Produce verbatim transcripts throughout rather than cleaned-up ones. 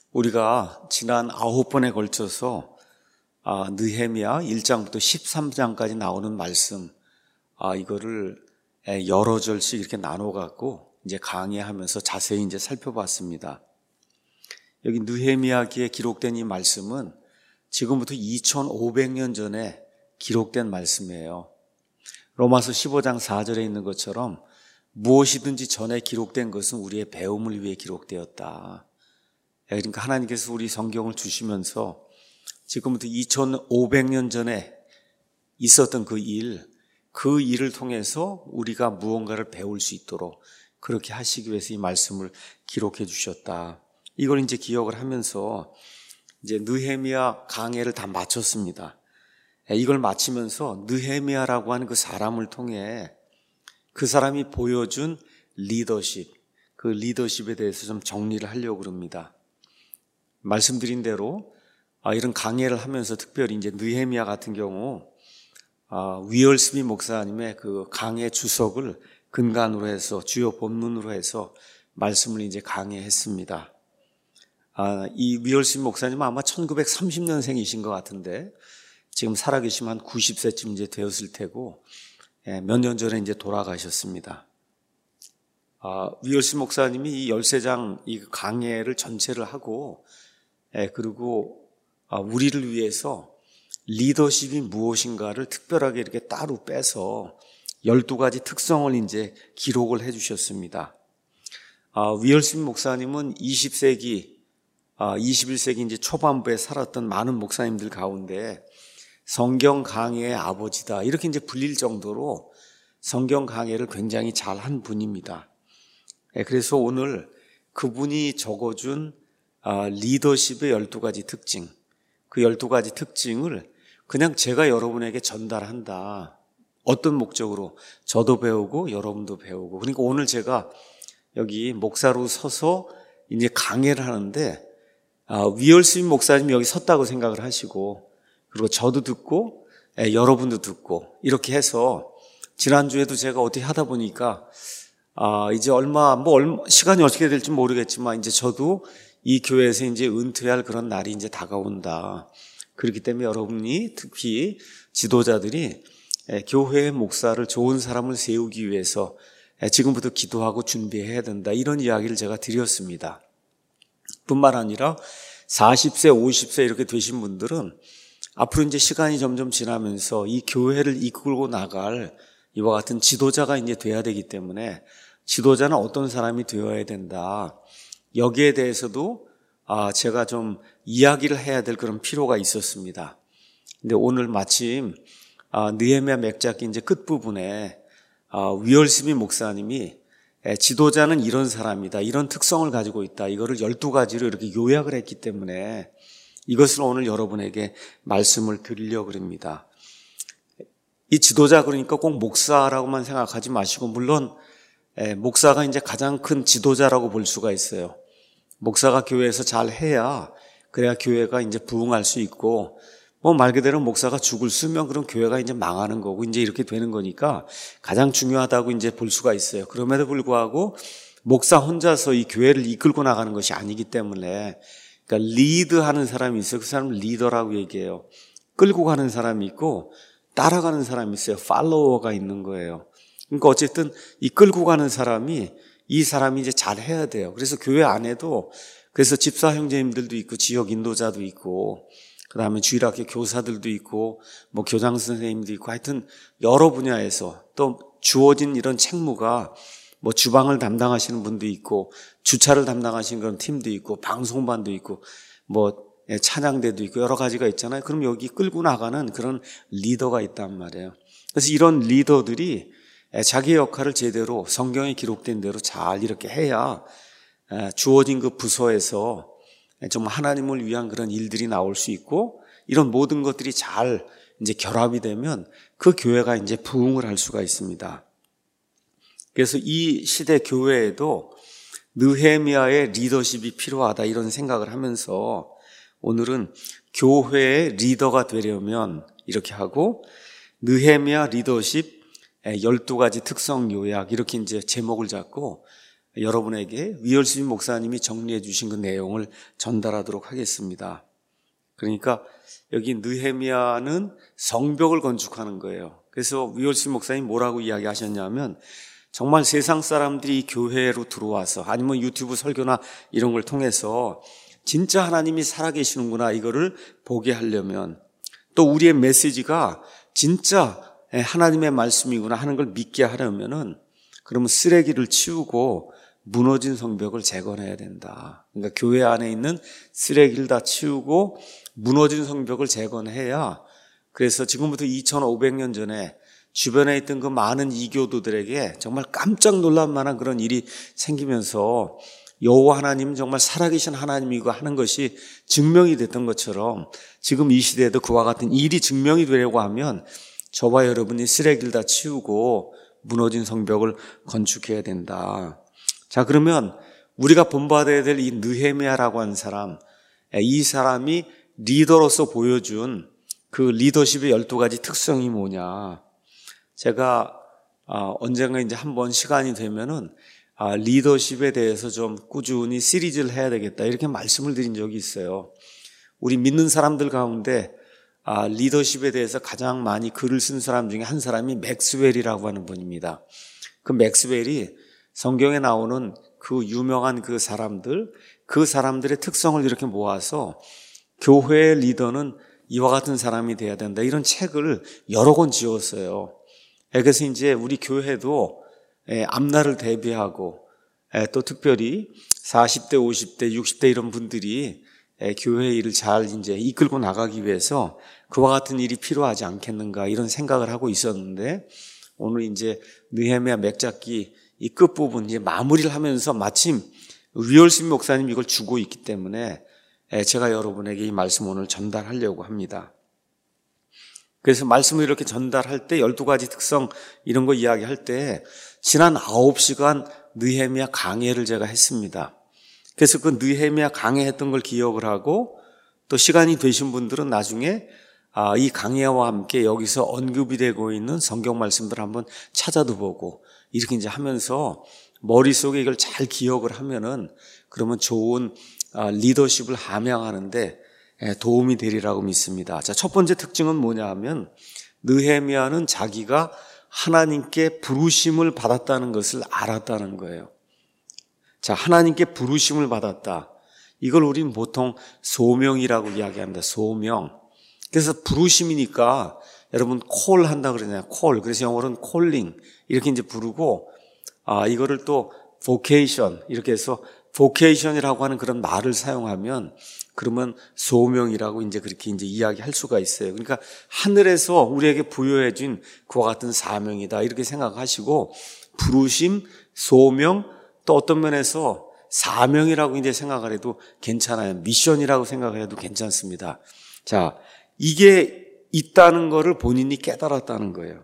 우리가 지난 아홉 번에 걸쳐서 아, 느헤미야 일 장부터 십삼 장까지 나오는 말씀, 아, 이거를 여러 절씩 이렇게 나눠갖고 이제 강의하면서 자세히 이제 살펴봤습니다. 여기 느헤미야기에 기록된 이 말씀은 지금부터 이천오백 년 전에 기록된 말씀이에요. 로마서 십오 장 사 절에 있는 것처럼 무엇이든지 전에 기록된 것은 우리의 배움을 위해 기록되었다. 그러니까 하나님께서 우리 성경을 주시면서 지금부터 이천오백 년 전에 있었던 그 일, 그 일을 통해서 우리가 무언가를 배울 수 있도록 그렇게 하시기 위해서 이 말씀을 기록해 주셨다. 이걸 이제 기억을 하면서 이제 느헤미야 강해를 다 마쳤습니다. 이걸 마치면서 느헤미야라고 하는 그 사람을 통해 그 사람이 보여준 리더십, 그 리더십에 대해서 좀 정리를 하려고 합니다. 말씀드린 대로 이런 강해를 하면서 특별히 이제 느헤미야 같은 경우 위얼스미 목사님의 그 강해 주석을 근간으로 해서 주요 본문으로 해서 말씀을 이제 강해했습니다. 이 위얼스미 목사님은 아마 천구백삼십 년생이신 것 같은데 지금 살아계시면 한 구십 세쯤 이제 되었을 테고 몇 년 전에 이제 돌아가셨습니다. 위얼스미 목사님이 이 십삼 장 이 강해를 전체를 하고 그리고 우리를 위해서 리더십이 무엇인가를 특별하게 이렇게 따로 빼서 열두 가지 특성을 이제 기록을 해 주셨습니다. 위얼스미 목사님은 이십 세기, 이십일 세기 이제 초반부에 살았던 많은 목사님들 가운데 성경 강해의 아버지다. 이렇게 이제 불릴 정도로 성경 강해를 굉장히 잘한 분입니다. 그래서 오늘 그분이 적어준 리더십의 열두 가지 특징, 그 열두 가지 특징을 그냥 제가 여러분에게 전달한다. 어떤 목적으로? 저도 배우고 여러분도 배우고. 그러니까 오늘 제가 여기 목사로 서서 이제 강해를 하는데 위얼스미 목사님이 여기 섰다고 생각을 하시고 그리고 저도 듣고 여러분도 듣고 이렇게 해서 지난주에도 제가 어떻게 하다 보니까 아, 이제 얼마, 뭐, 얼마, 시간이 어떻게 될지 모르겠지만, 이제 저도 이 교회에서 이제 은퇴할 그런 날이 이제 다가온다. 그렇기 때문에 여러분이 특히 지도자들이 교회의 목사를 좋은 사람을 세우기 위해서 지금부터 기도하고 준비해야 된다. 이런 이야기를 제가 드렸습니다. 뿐만 아니라 사십 세, 오십 세 이렇게 되신 분들은 앞으로 이제 시간이 점점 지나면서 이 교회를 이끌고 나갈 이와 같은 지도자가 이제 돼야 되기 때문에 지도자는 어떤 사람이 되어야 된다. 여기에 대해서도 제가 좀 이야기를 해야 될 그런 필요가 있었습니다. 근데 오늘 마침 느헤미야 맥잡기 이제 끝부분에 위얼스미 목사님이 지도자는 이런 사람이다. 이런 특성을 가지고 있다. 이거를 열두 가지로 이렇게 요약을 했기 때문에 이것을 오늘 여러분에게 말씀을 드리려고 합니다. 이 지도자 그러니까 꼭 목사라고만 생각하지 마시고 물론 목사가 이제 가장 큰 지도자라고 볼 수가 있어요. 목사가 교회에서 잘 해야 그래야 교회가 이제 부흥할 수 있고 뭐 말 그대로 목사가 죽을 쓰면 그럼 교회가 이제 망하는 거고 이제 이렇게 되는 거니까 가장 중요하다고 이제 볼 수가 있어요. 그럼에도 불구하고 목사 혼자서 이 교회를 이끌고 나가는 것이 아니기 때문에 그러니까 리드하는 사람이 있어요. 그 사람을 리더라고 얘기해요. 끌고 가는 사람이 있고 따라가는 사람이 있어요. 팔로워가 있는 거예요. 그러니까 어쨌든 이 끌고 가는 사람이 이 사람이 이제 잘 해야 돼요. 그래서 교회 안에도 그래서 집사 형제님들도 있고 지역 인도자도 있고 그다음에 주일학교 교사들도 있고 뭐 교장 선생님도 있고 하여튼 여러 분야에서 또 주어진 이런 책무가 뭐 주방을 담당하시는 분도 있고 주차를 담당하시는 그런 팀도 있고 방송반도 있고 뭐 찬양대도 있고 여러 가지가 있잖아요. 그럼 여기 끌고 나가는 그런 리더가 있단 말이에요. 그래서 이런 리더들이 자기 역할을 제대로 성경에 기록된 대로 잘 이렇게 해야 주어진 그 부서에서 좀 하나님을 위한 그런 일들이 나올 수 있고 이런 모든 것들이 잘 이제 결합이 되면 그 교회가 이제 부흥을 할 수가 있습니다. 그래서 이 시대 교회에도 느헤미야의 리더십이 필요하다 이런 생각을 하면서 오늘은 교회의 리더가 되려면 이렇게 하고 느헤미야 리더십 열두 가지 특성 요약 이렇게 이제 제목을 잡고 여러분에게 위얼스민 목사님이 정리해 주신 그 내용을 전달하도록 하겠습니다. 그러니까 여기 느헤미야는 성벽을 건축하는 거예요. 그래서 위얼스민 목사님이 뭐라고 이야기하셨냐면 정말 세상 사람들이 교회로 들어와서 아니면 유튜브 설교나 이런 걸 통해서 진짜 하나님이 살아계시는구나 이거를 보게 하려면 또 우리의 메시지가 진짜 하나님의 말씀이구나 하는 걸 믿게 하려면은 그러면 쓰레기를 치우고 무너진 성벽을 재건해야 된다. 그러니까 교회 안에 있는 쓰레기를 다 치우고 무너진 성벽을 재건해야 그래서 지금부터 이천오백 년 전에 주변에 있던 그 많은 이교도들에게 정말 깜짝 놀랄 만한 그런 일이 생기면서 여호와 하나님은 정말 살아계신 하나님이고 하는 것이 증명이 됐던 것처럼 지금 이 시대에도 그와 같은 일이 증명이 되려고 하면 저와 여러분이 쓰레기를 다 치우고 무너진 성벽을 건축해야 된다. 자, 그러면 우리가 본받아야 될 이 느헤미야라고 하는 사람, 이 사람이 리더로서 보여준 그 리더십의 열두 가지 특성이 뭐냐. 제가 언젠가 이제 한번 시간이 되면은 리더십에 대해서 좀 꾸준히 시리즈를 해야 되겠다 이렇게 말씀을 드린 적이 있어요. 우리 믿는 사람들 가운데 리더십에 대해서 가장 많이 글을 쓴 사람 중에 한 사람이 맥스웰이라고 하는 분입니다. 그 맥스웰이 성경에 나오는 그 유명한 그 사람들, 그 사람들의 특성을 이렇게 모아서 교회의 리더는 이와 같은 사람이 돼야 된다 이런 책을 여러 권 지었어요. 그래서 이제 우리 교회도 앞날을 대비하고 또 특별히 사십 대, 오십 대, 육십 대 이런 분들이 교회 일을 잘 이제 이끌고 나가기 위해서 그와 같은 일이 필요하지 않겠는가 이런 생각을 하고 있었는데 오늘 이제 느헤미야 맥잡기 이 끝부분 이제 마무리를 하면서 마침 위얼스민 목사님 이걸 주고 있기 때문에 제가 여러분에게 이 말씀 오늘 전달하려고 합니다. 그래서 말씀을 이렇게 전달할 때 열두 가지 특성 이런 거 이야기할 때 지난 아홉 시간 느헤미야 강해를 제가 했습니다. 그래서 그 느헤미야 강해했던 걸 기억을 하고 또 시간이 되신 분들은 나중에 이 강해와 함께 여기서 언급이 되고 있는 성경 말씀들을 한번 찾아도 보고 이렇게 이제 하면서 머릿속에 이걸 잘 기억을 하면은 그러면 좋은 리더십을 함양하는데 도움이 되리라고 믿습니다. 자, 첫 번째 특징은 뭐냐 하면 느헤미야는 자기가 하나님께 부르심을 받았다는 것을 알았다는 거예요. 자, 하나님께 부르심을 받았다. 이걸 우리는 보통 소명이라고 이야기합니다. 소명. 그래서 부르심이니까 여러분 콜 한다 그러잖아요. 콜. 그래서 영어로는 콜링 이렇게 이제 부르고 아 이거를 또 vocation 이렇게 해서 vocation이라고 하는 그런 말을 사용하면 그러면 소명이라고 이제 그렇게 이제 이야기할 수가 있어요. 그러니까 하늘에서 우리에게 부여해 준 그와 같은 사명이다 이렇게 생각하시고 부르심, 소명 또 어떤 면에서 사명이라고 이제 생각을 해도 괜찮아요. 미션이라고 생각을 해도 괜찮습니다. 자, 이게 있다는 거를 본인이 깨달았다는 거예요.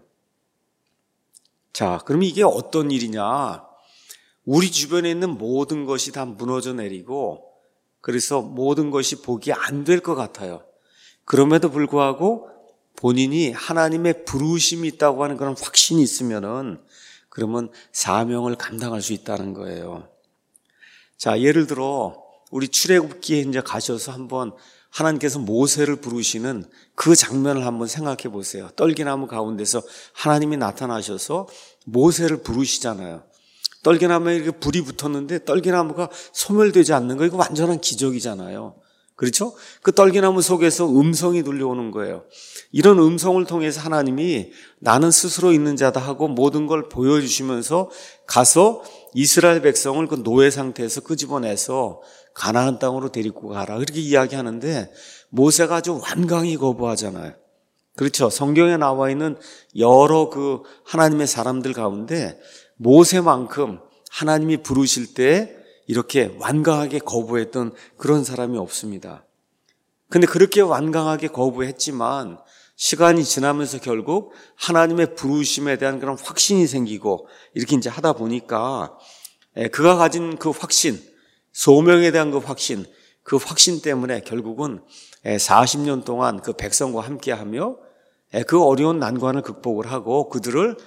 자, 그럼 이게 어떤 일이냐? 우리 주변에 있는 모든 것이 다 무너져 내리고 그래서 모든 것이 복이 안 될 것 같아요. 그럼에도 불구하고 본인이 하나님의 부르심이 있다고 하는 그런 확신이 있으면은 그러면 사명을 감당할 수 있다는 거예요. 자, 예를 들어 우리 출애굽기에 이제 가셔서 한번 하나님께서 모세를 부르시는 그 장면을 한번 생각해 보세요. 떨기나무 가운데서 하나님이 나타나셔서 모세를 부르시잖아요. 떨기나무에 이렇게 불이 붙었는데 떨기나무가 소멸되지 않는 거 이거 완전한 기적이잖아요. 그렇죠? 그 떨기나무 속에서 음성이 들려오는 거예요. 이런 음성을 통해서 하나님이 나는 스스로 있는 자다 하고 모든 걸 보여주시면서 가서 이스라엘 백성을 그 노예 상태에서 끄집어내서 가나안 땅으로 데리고 가라 그렇게 이야기하는데 모세가 아주 완강히 거부하잖아요. 그렇죠? 성경에 나와 있는 여러 그 하나님의 사람들 가운데 모세만큼 하나님이 부르실 때 이렇게 완강하게 거부했던 그런 사람이 없습니다. 근데 그렇게 완강하게 거부했지만 시간이 지나면서 결국 하나님의 부르심에 대한 그런 확신이 생기고 이렇게 이제 하다 보니까 그가 가진 그 확신, 소명에 대한 그 확신, 그 확신 때문에 결국은 사십 년 동안 그 백성과 함께하며 그 어려운 난관을 극복을 하고 그들을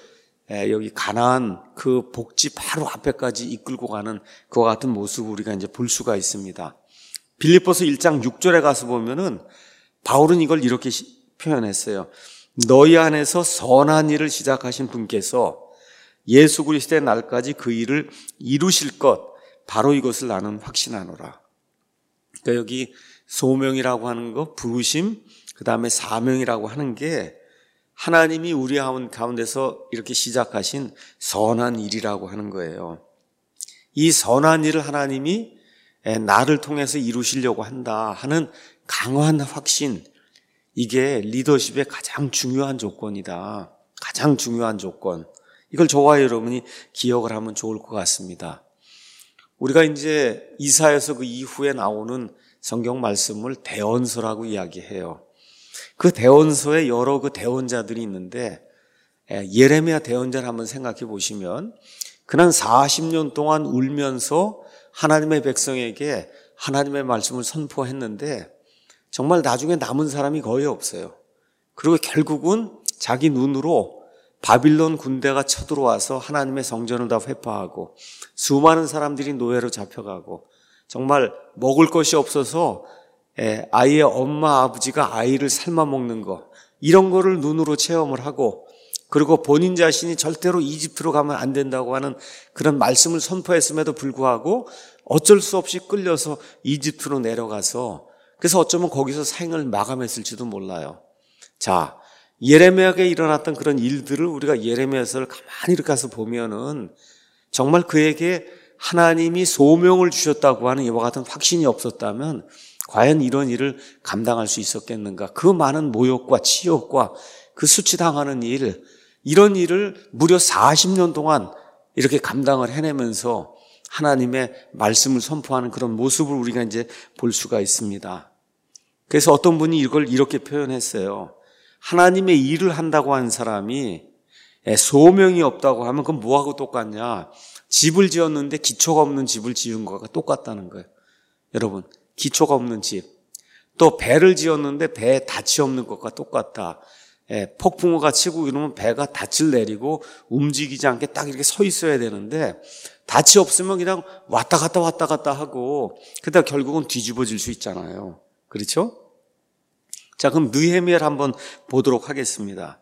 여기 가나안 그 복지 바로 앞에까지 이끌고 가는 그와 같은 모습을 우리가 이제 볼 수가 있습니다. 빌립보서 일 장 육 절에 가서 보면은 바울은 이걸 이렇게 표현했어요. 너희 안에서 선한 일을 시작하신 분께서 예수 그리스도의 날까지 그 일을 이루실 것, 바로 이것을 나는 확신하노라. 그러니까 여기 소명이라고 하는 거, 부르심, 그 다음에 사명이라고 하는 게 하나님이 우리 가운데서 이렇게 시작하신 선한 일이라고 하는 거예요. 이 선한 일을 하나님이 나를 통해서 이루시려고 한다 하는 강한 확신, 이게 리더십의 가장 중요한 조건이다. 가장 중요한 조건. 이걸 저와 여러분이 기억을 하면 좋을 것 같습니다. 우리가 이제 이사야서 그 이후에 나오는 성경 말씀을 대언서라고 이야기해요. 그 대언서에 여러 그 대언자들이 있는데 예레미야 대언자를 한번 생각해 보시면 그는 사십 년 동안 울면서 하나님의 백성에게 하나님의 말씀을 선포했는데 정말 나중에 남은 사람이 거의 없어요. 그리고 결국은 자기 눈으로 바빌론 군대가 쳐들어와서 하나님의 성전을 다 회파하고 수많은 사람들이 노예로 잡혀가고 정말 먹을 것이 없어서 아이의 엄마 아버지가 아이를 삶아 먹는 거, 이런 거를 눈으로 체험을 하고, 그리고 본인 자신이 절대로 이집트로 가면 안 된다고 하는 그런 말씀을 선포했음에도 불구하고 어쩔 수 없이 끌려서 이집트로 내려가서, 그래서 어쩌면 거기서 생을 마감했을지도 몰라요. 자, 예레미야에게 일어났던 그런 일들을 우리가 예레미야서를 가만히 이렇게 가서 보면은 정말 그에게 하나님이 소명을 주셨다고 하는 이와 같은 확신이 없었다면 과연 이런 일을 감당할 수 있었겠는가? 그 많은 모욕과 치욕과 그 수치당하는 일, 이런 일을 무려 사십 년 동안 이렇게 감당을 해내면서 하나님의 말씀을 선포하는 그런 모습을 우리가 이제 볼 수가 있습니다. 그래서 어떤 분이 이걸 이렇게 표현했어요. 하나님의 일을 한다고 하는 사람이 소명이 없다고 하면 그건 뭐하고 똑같냐? 집을 지었는데 기초가 없는 집을 지은 거가 똑같다는 거예요. 여러분, 기초가 없는 집. 또 배를 지었는데 배에 닻이 없는 것과 똑같다. 예, 폭풍우가 치고 이러면 배가 닻을 내리고 움직이지 않게 딱 이렇게 서 있어야 되는데 닻이 없으면 그냥 왔다 갔다 왔다 갔다 하고 그러다 결국은 뒤집어질 수 있잖아요. 그렇죠? 자, 그럼 느헤미야를 한번 보도록 하겠습니다.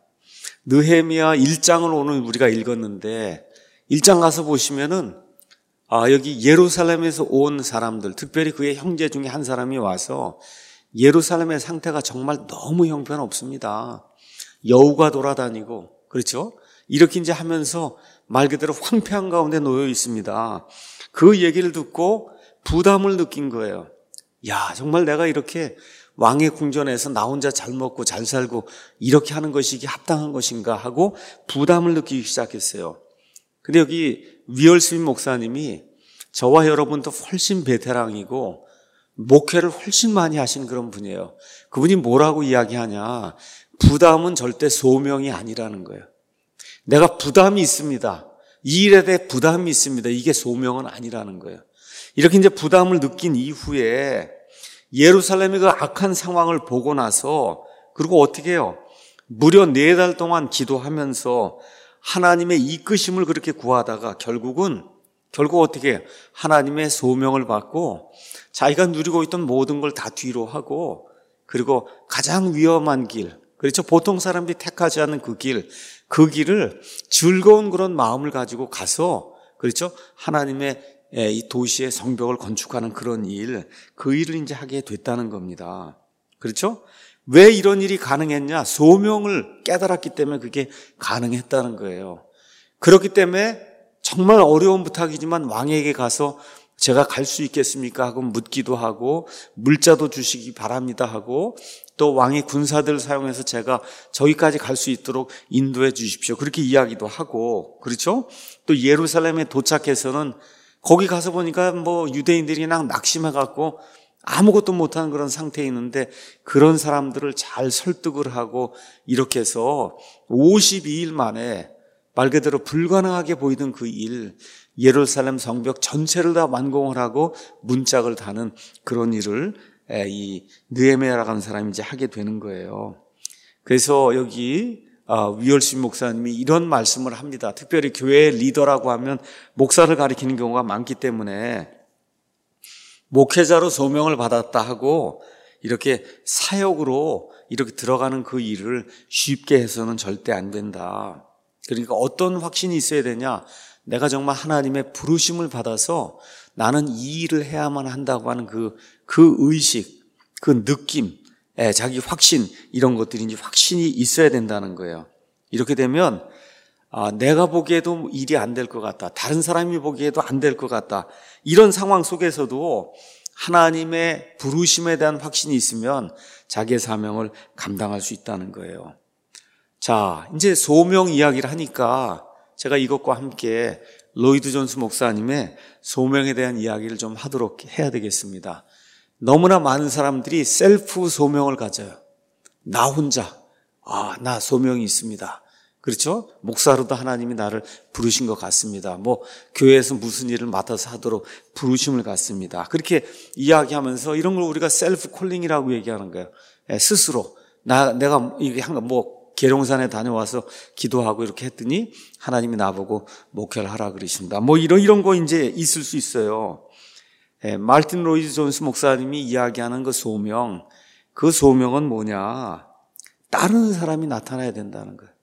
느헤미야 일 장을 오늘 우리가 읽었는데 일 장 가서 보시면은 아, 여기 예루살렘에서 온 사람들, 특별히 그의 형제 중에 한 사람이 와서 예루살렘의 상태가 정말 너무 형편없습니다. 여우가 돌아다니고, 그렇죠? 이렇게 이제 하면서 말 그대로 황폐한 가운데 놓여 있습니다. 그 얘기를 듣고 부담을 느낀 거예요. 야, 정말 내가 이렇게 왕의 궁전에서 나 혼자 잘 먹고 잘 살고 이렇게 하는 것이 이게 합당한 것인가 하고 부담을 느끼기 시작했어요. 근데 여기 위얼스민 목사님이 저와 여러분도 훨씬 베테랑이고 목회를 훨씬 많이 하신 그런 분이에요. 그분이 뭐라고 이야기하냐? 부담은 절대 소명이 아니라는 거예요. 내가 부담이 있습니다. 이 일에 대해 부담이 있습니다. 이게 소명은 아니라는 거예요. 이렇게 이제 부담을 느낀 이후에 예루살렘의 그 악한 상황을 보고 나서 그리고 어떻게 해요? 무려 네 달 동안 기도하면서 하나님의 이끄심을 그렇게 구하다가 결국은 결국 어떻게 해요? 하나님의 소명을 받고 자기가 누리고 있던 모든 걸 다 뒤로 하고 그리고 가장 위험한 길, 그렇죠? 보통 사람들이 택하지 않는 그 길, 그 길을 즐거운 그런 마음을 가지고 가서 그렇죠? 하나님의 이 도시의 성벽을 건축하는 그런 일, 그 일을 이제 하게 됐다는 겁니다. 그렇죠? 왜 이런 일이 가능했냐? 소명을 깨달았기 때문에 그게 가능했다는 거예요. 그렇기 때문에 정말 어려운 부탁이지만 왕에게 가서 제가 갈 수 있겠습니까? 하고 묻기도 하고 물자도 주시기 바랍니다 하고 또 왕의 군사들을 사용해서 제가 저기까지 갈 수 있도록 인도해 주십시오. 그렇게 이야기도 하고 그렇죠? 또 예루살렘에 도착해서는 거기 가서 보니까 뭐 유대인들이 그냥 낙심해갖고 아무것도 못하는 그런 상태에 있는데 그런 사람들을 잘 설득을 하고 이렇게 해서 오십이 일 만에 말 그대로 불가능하게 보이던 그 일, 예루살렘 성벽 전체를 다 완공을 하고 문짝을 다는 그런 일을 이 느헤미야라고 하는 사람이 이제 하게 되는 거예요. 그래서 여기 위얼십 목사님이 이런 말씀을 합니다. 특별히 교회의 리더라고 하면 목사를 가리키는 경우가 많기 때문에 목회자로 소명을 받았다 하고 이렇게 사역으로 이렇게 들어가는 그 일을 쉽게 해서는 절대 안 된다. 그러니까 어떤 확신이 있어야 되냐? 내가 정말 하나님의 부르심을 받아서 나는 이 일을 해야만 한다고 하는 그, 그 의식, 그 느낌, 자기 확신, 이런 것들이 이제 확신이 있어야 된다는 거예요. 이렇게 되면 아, 내가 보기에도 일이 안 될 것 같다. 다른 사람이 보기에도 안 될 것 같다. 이런 상황 속에서도 하나님의 부르심에 대한 확신이 있으면 자기의 사명을 감당할 수 있다는 거예요. 자, 이제 소명 이야기를 하니까 제가 이것과 함께 로이드 존스 목사님의 소명에 대한 이야기를 좀 하도록 해야 되겠습니다. 너무나 많은 사람들이 셀프 소명을 가져요. 나 혼자, 아, 나 소명이 있습니다. 그렇죠? 목사로도 하나님이 나를 부르신 것 같습니다. 뭐 교회에서 무슨 일을 맡아서 하도록 부르심을 갖습니다. 그렇게 이야기하면서 이런 걸 우리가 셀프 콜링이라고 얘기하는 거예요. 스스로 나 내가 이게 뭐 계룡산에 다녀와서 기도하고 이렇게 했더니 하나님이 나보고 목회를 하라 그러십니다. 뭐 이런 이런 거 이제 있을 수 있어요. 예, 마르틴 로이드 존스 목사님이 이야기하는 그 소명, 그 소명은 뭐냐? 다른 사람이 나타나야 된다는 거예요.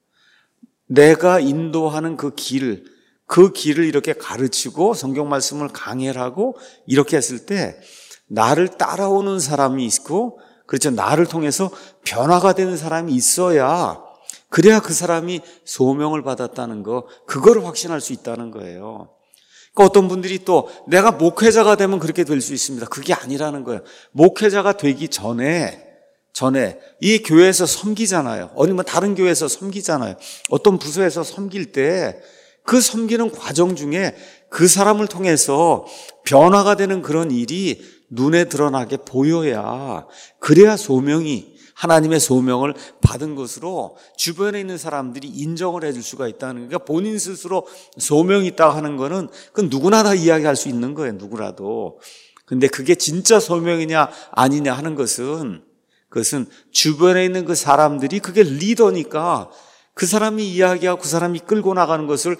내가 인도하는 그 길, 그 길을 이렇게 가르치고 성경 말씀을 강해를 하고 이렇게 했을 때 나를 따라오는 사람이 있고, 그렇죠, 나를 통해서 변화가 되는 사람이 있어야, 그래야 그 사람이 소명을 받았다는 거, 그거를 확신할 수 있다는 거예요. 그러니까 어떤 분들이 또 내가 목회자가 되면 그렇게 될 수 있습니다. 그게 아니라는 거예요. 목회자가 되기 전에 전에 이 교회에서 섬기잖아요. 아니면 다른 교회에서 섬기잖아요. 어떤 부서에서 섬길 때 그 섬기는 과정 중에 그 사람을 통해서 변화가 되는 그런 일이 눈에 드러나게 보여야, 그래야 소명이, 하나님의 소명을 받은 것으로 주변에 있는 사람들이 인정을 해줄 수가 있다는 거예요. 본인 스스로 소명이 있다고 하는 거는 그건 누구나 다 이야기할 수 있는 거예요. 누구라도. 근데 그게 진짜 소명이냐 아니냐 하는 것은, 그것은 주변에 있는 그 사람들이, 그게 리더니까 그 사람이 이야기하고 그 사람이 끌고 나가는 것을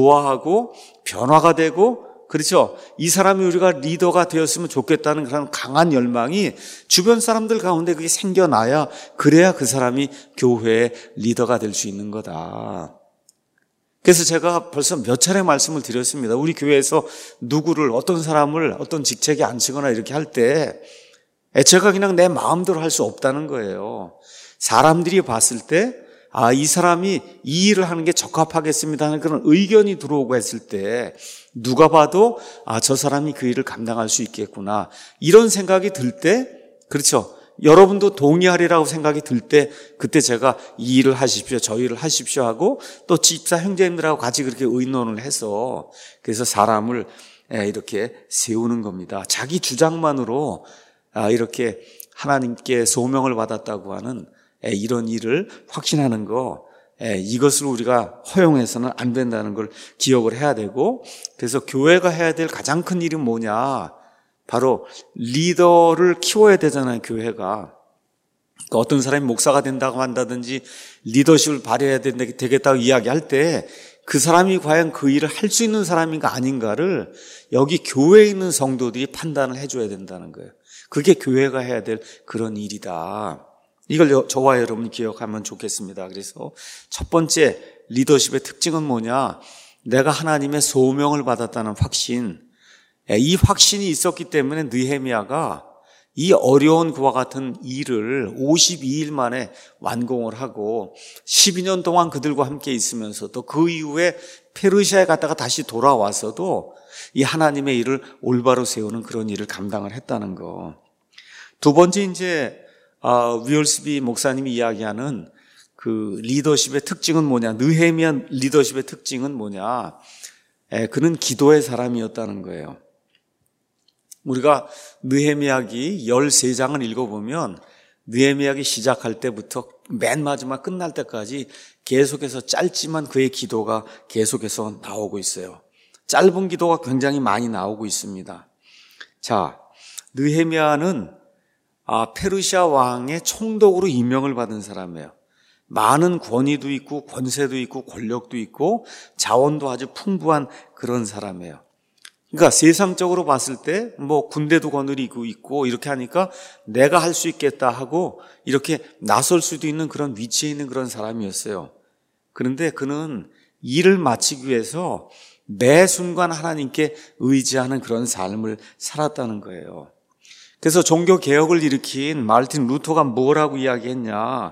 좋아하고 변화가 되고, 그렇죠, 이 사람이 우리가 리더가 되었으면 좋겠다는 그런 강한 열망이 주변 사람들 가운데 그게 생겨나야, 그래야 그 사람이 교회의 리더가 될 수 있는 거다. 그래서 제가 벌써 몇 차례 말씀을 드렸습니다. 우리 교회에서 누구를, 어떤 사람을 어떤 직책에 앉히거나 이렇게 할 때 제가 그냥 내 마음대로 할 수 없다는 거예요. 사람들이 봤을 때 아, 이 사람이 이 일을 하는 게 적합하겠습니다 하는 그런 의견이 들어오고 했을 때 누가 봐도 아, 저 사람이 그 일을 감당할 수 있겠구나, 이런 생각이 들 때, 그렇죠, 여러분도 동의하리라고 생각이 들 때 그때 제가 이 일을 하십시오, 저 일을 하십시오 하고 또 집사 형제님들하고 같이 그렇게 의논을 해서, 그래서 사람을 이렇게 세우는 겁니다. 자기 주장만으로 이렇게 하나님께 소명을 받았다고 하는 이런 일을 확신하는 거, 이것을 우리가 허용해서는 안 된다는 걸 기억을 해야 되고, 그래서 교회가 해야 될 가장 큰 일은 뭐냐? 바로 리더를 키워야 되잖아요, 교회가. 그러니까 어떤 사람이 목사가 된다고 한다든지 리더십을 발휘해야 되겠다고 이야기할 때 그 사람이 과연 그 일을 할 수 있는 사람인가 아닌가를 여기 교회에 있는 성도들이 판단을 해줘야 된다는 거예요. 그게 교회가 해야 될 그런 일이다. 이걸 저와 여러분이 기억하면 좋겠습니다. 그래서 첫 번째 리더십의 특징은 뭐냐? 내가 하나님의 소명을 받았다는 확신. 이 확신이 있었기 때문에 느헤미야가 이 어려운 그와 같은 일을 오십이 일 만에 완공을 하고 십이 년 동안 그들과 함께 있으면서도 그 이후에 페르시아에 갔다가 다시 돌아와서도 이 하나님의 일을 올바로 세우는 그런 일을 감당을 했다는 거. 두 번째, 이제 위얼스비 목사님이 이야기하는 그 리더십의 특징은 뭐냐? 느헤미야 리더십의 특징은 뭐냐? 에, 그는 기도의 사람이었다는 거예요. 우리가 느헤미야기 십삼 장을 읽어보면 느헤미야기 시작할 때부터 맨 마지막 끝날 때까지 계속해서 짧지만 그의 기도가 계속해서 나오고 있어요. 짧은 기도가 굉장히 많이 나오고 있습니다. 자, 느헤미야는 아, 페르시아 왕의 총독으로 임명을 받은 사람이에요. 많은 권위도 있고 권세도 있고 권력도 있고 자원도 아주 풍부한 그런 사람이에요. 그러니까 세상적으로 봤을 때 뭐 군대도 거느리고 있고 이렇게 하니까 내가 할 수 있겠다 하고 이렇게 나설 수도 있는 그런 위치에 있는 그런 사람이었어요. 그런데 그는 일을 마치기 위해서 매 순간 하나님께 의지하는 그런 삶을 살았다는 거예요. 그래서 종교 개혁을 일으킨 마르틴 루터가 뭐라고 이야기했냐?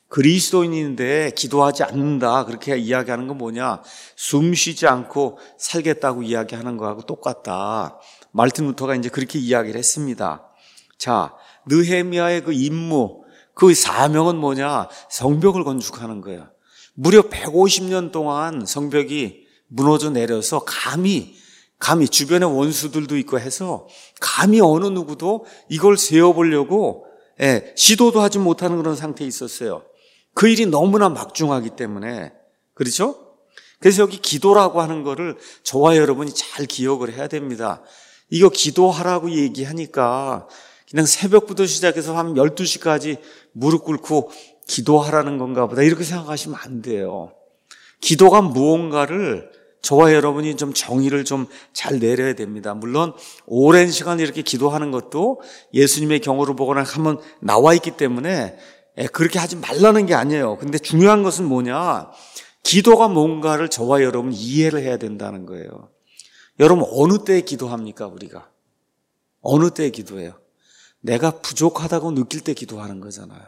그리스도인인데 기도하지 않는다, 그렇게 이야기하는 건 뭐냐? 숨 쉬지 않고 살겠다고 이야기하는 거하고 똑같다. 마르틴 루터가 이제 그렇게 이야기를 했습니다. 자, 느헤미야의 그 임무, 그 사명은 뭐냐? 성벽을 건축하는 거예요. 무려 백오십 년 동안 성벽이 무너져 내려서 감히 감히 주변에 원수들도 있고 해서 감히 어느 누구도 이걸 세워보려고 예, 시도도 하지 못하는 그런 상태에 있었어요. 그 일이 너무나 막중하기 때문에. 그렇죠? 그래서 여기 기도라고 하는 거를 저와 여러분이 잘 기억을 해야 됩니다. 이거 기도하라고 얘기하니까 그냥 새벽부터 시작해서 한 열두 시까지 무릎 꿇고 기도하라는 건가 보다 이렇게 생각하시면 안 돼요. 기도가 무언가를 저와 여러분이 좀 정의를 좀 잘 내려야 됩니다. 물론 오랜 시간 이렇게 기도하는 것도 예수님의 경우를 보거나 하면 나와 있기 때문에 그렇게 하지 말라는 게 아니에요. 근데 중요한 것은 뭐냐? 기도가 뭔가를 저와 여러분 이해를 해야 된다는 거예요. 여러분 어느 때에 기도합니까 우리가? 어느 때에 기도해요? 내가 부족하다고 느낄 때 기도하는 거잖아요.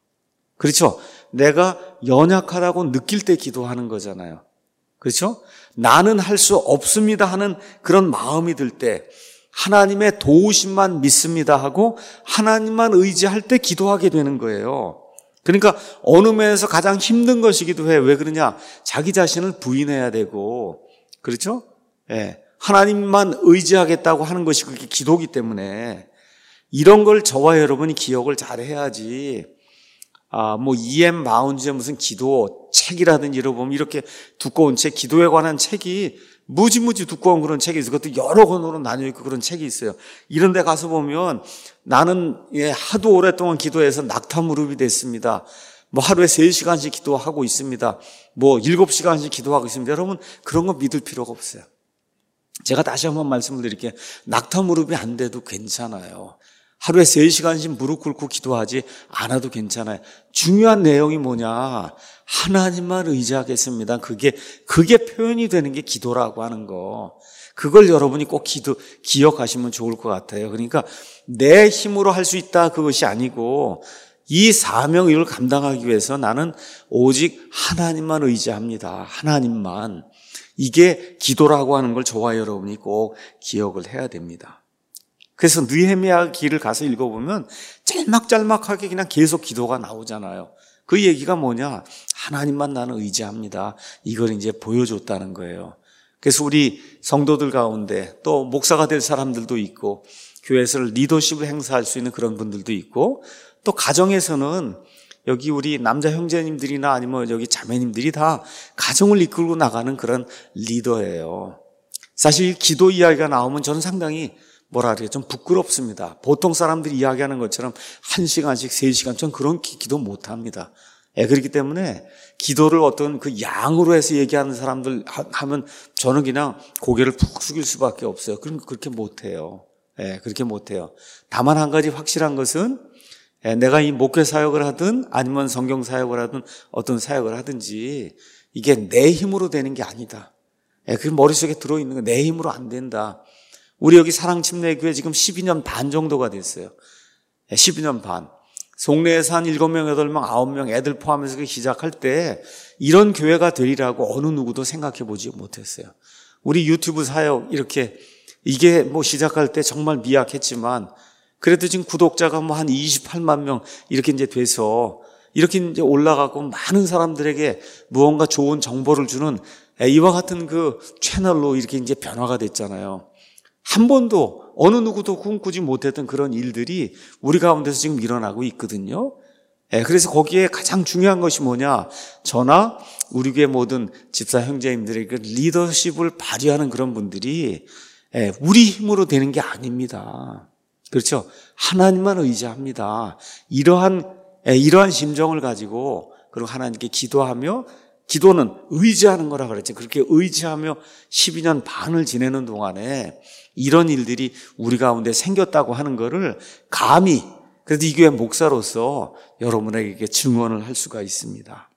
그렇죠? 내가 연약하다고 느낄 때 기도하는 거잖아요. 그렇죠? 나는 할 수 없습니다 하는 그런 마음이 들 때, 하나님의 도우심만 믿습니다 하고 하나님만 의지할 때 기도하게 되는 거예요. 그러니까 어느 면에서 가장 힘든 것이기도 해요. 왜 그러냐? 자기 자신을 부인해야 되고, 그렇죠? 예, 하나님만 의지하겠다고 하는 것이 그게 기도기 때문에 이런 걸 저와 여러분이 기억을 잘 해야지. 아, 뭐, 이엠 마운즈의 무슨 기도 책이라든지 이런 보면 이렇게 두꺼운 책, 기도에 관한 책이 무지무지 두꺼운 그런 책이 있어요. 그것도 여러 권으로 나뉘어있고 그런 책이 있어요. 이런 데 가서 보면 나는 예, 하도 오랫동안 기도해서 낙타 무릎이 됐습니다. 뭐 하루에 세 시간씩 기도하고 있습니다. 뭐 일곱 시간씩 기도하고 있습니다. 여러분, 그런 거 믿을 필요가 없어요. 제가 다시 한번 말씀을 드릴게요. 낙타 무릎이 안 돼도 괜찮아요. 하루에 세 시간씩 무릎 꿇고 기도하지 않아도 괜찮아요. 중요한 내용이 뭐냐? 하나님만 의지하겠습니다. 그게, 그게 표현이 되는 게 기도라고 하는 거. 그걸 여러분이 꼭 기도, 기억하시면 좋을 것 같아요. 그러니까 내 힘으로 할 수 있다 그것이 아니고 이 사명 이걸 감당하기 위해서 나는 오직 하나님만 의지합니다. 하나님만. 이게 기도라고 하는 걸 저와 여러분이 꼭 기억을 해야 됩니다. 그래서 느헤미야 기를 가서 읽어보면 짤막짤막하게 그냥 계속 기도가 나오잖아요. 그 얘기가 뭐냐? 하나님만 나는 의지합니다. 이걸 이제 보여줬다는 거예요. 그래서 우리 성도들 가운데 또 목사가 될 사람들도 있고 교회에서 리더십을 행사할 수 있는 그런 분들도 있고 또 가정에서는 여기 우리 남자 형제님들이나 아니면 여기 자매님들이 다 가정을 이끌고 나가는 그런 리더예요. 사실 기도 이야기가 나오면 저는 상당히 뭐라 그래요? 좀 부끄럽습니다. 보통 사람들이 이야기하는 것처럼 한 시간씩, 세 시간, 전 그런 기, 기도 못 합니다. 예, 그렇기 때문에 기도를 어떤 그 양으로 해서 얘기하는 사람들 하면 저는 그냥 고개를 푹 숙일 수밖에 없어요. 그럼 그렇게 못 해요. 예, 그렇게 못 해요. 다만 한 가지 확실한 것은 예, 내가 이 목회 사역을 하든 아니면 성경 사역을 하든 어떤 사역을 하든지 이게 내 힘으로 되는 게 아니다. 예, 그게 머릿속에 들어있는 거 내 힘으로 안 된다. 우리 여기 사랑침례교회 지금 십이 년 반 정도가 됐어요. 십이 년 반. 송내에서 한 일곱 명, 여덟 명, 아홉 명 애들 포함해서 시작할 때 이런 교회가 되리라고 어느 누구도 생각해 보지 못했어요. 우리 유튜브 사역 이렇게 이게 뭐 시작할 때 정말 미약했지만 그래도 지금 구독자가 뭐 한 이십팔만 명 이렇게 이제 돼서 이렇게 이제 올라가고 많은 사람들에게 무언가 좋은 정보를 주는 이와 같은 그 채널로 이렇게 이제 변화가 됐잖아요. 한 번도 어느 누구도 꿈꾸지 못했던 그런 일들이 우리 가운데서 지금 일어나고 있거든요. 예, 그래서 거기에 가장 중요한 것이 뭐냐? 저나 우리 교회 모든 집사 형제님들의 그 리더십을 발휘하는 그런 분들이 예, 우리 힘으로 되는 게 아닙니다. 그렇죠? 하나님만 의지합니다. 이러한 예, 이러한 심정을 가지고 그리고 하나님께 기도하며, 기도는 의지하는 거라 그랬죠. 그렇게 의지하며 십이 년 반을 지내는 동안에 이런 일들이 우리 가운데 생겼다고 하는 거를 감히, 그래도 이 교회 목사로서 여러분에게 증언을 할 수가 있습니다.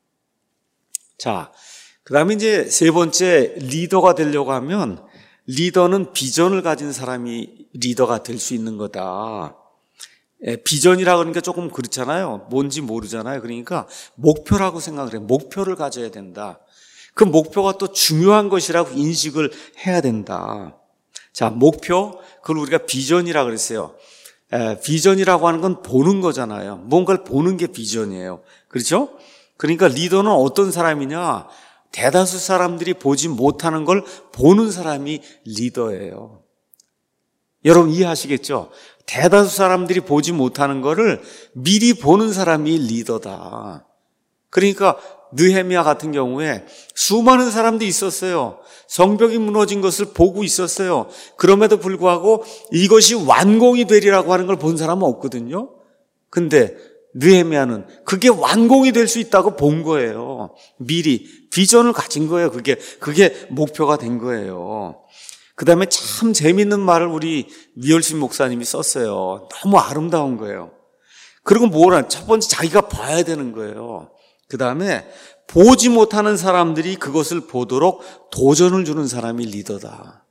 자, 그 다음에 이제 세 번째, 리더가 되려고 하면 리더는 비전을 가진 사람이 리더가 될 수 있는 거다. 예, 비전이라 그러니까 조금 그렇잖아요. 뭔지 모르잖아요. 그러니까 목표라고 생각을 해요. 목표를 가져야 된다. 그 목표가 또 중요한 것이라고 인식을 해야 된다. 자, 목표, 그걸 우리가 비전이라 그랬어요. 에, 비전이라고 하는 건 보는 거잖아요. 뭔가를 보는 게 비전이에요. 그렇죠? 그러니까 리더는 어떤 사람이냐? 대다수 사람들이 보지 못하는 걸 보는 사람이 리더예요. 여러분 이해하시겠죠? 대다수 사람들이 보지 못하는 거를 미리 보는 사람이 리더다. 그러니까 느헤미야 같은 경우에 수많은 사람들이 있었어요. 성벽이 무너진 것을 보고 있었어요. 그럼에도 불구하고 이것이 완공이 되리라고 하는 걸 본 사람은 없거든요. 근데 느헤미야는 그게 완공이 될 수 있다고 본 거예요. 미리 비전을 가진 거예요. 그게 그게 목표가 된 거예요. 그 다음에 참 재밌는 말을 우리 미열신 목사님이 썼어요. 너무 아름다운 거예요. 그리고 뭐라, 첫 번째 자기가 봐야 되는 거예요. 그 다음에 보지 못하는 사람들이 그것을 보도록 도전을 주는 사람이 리더다.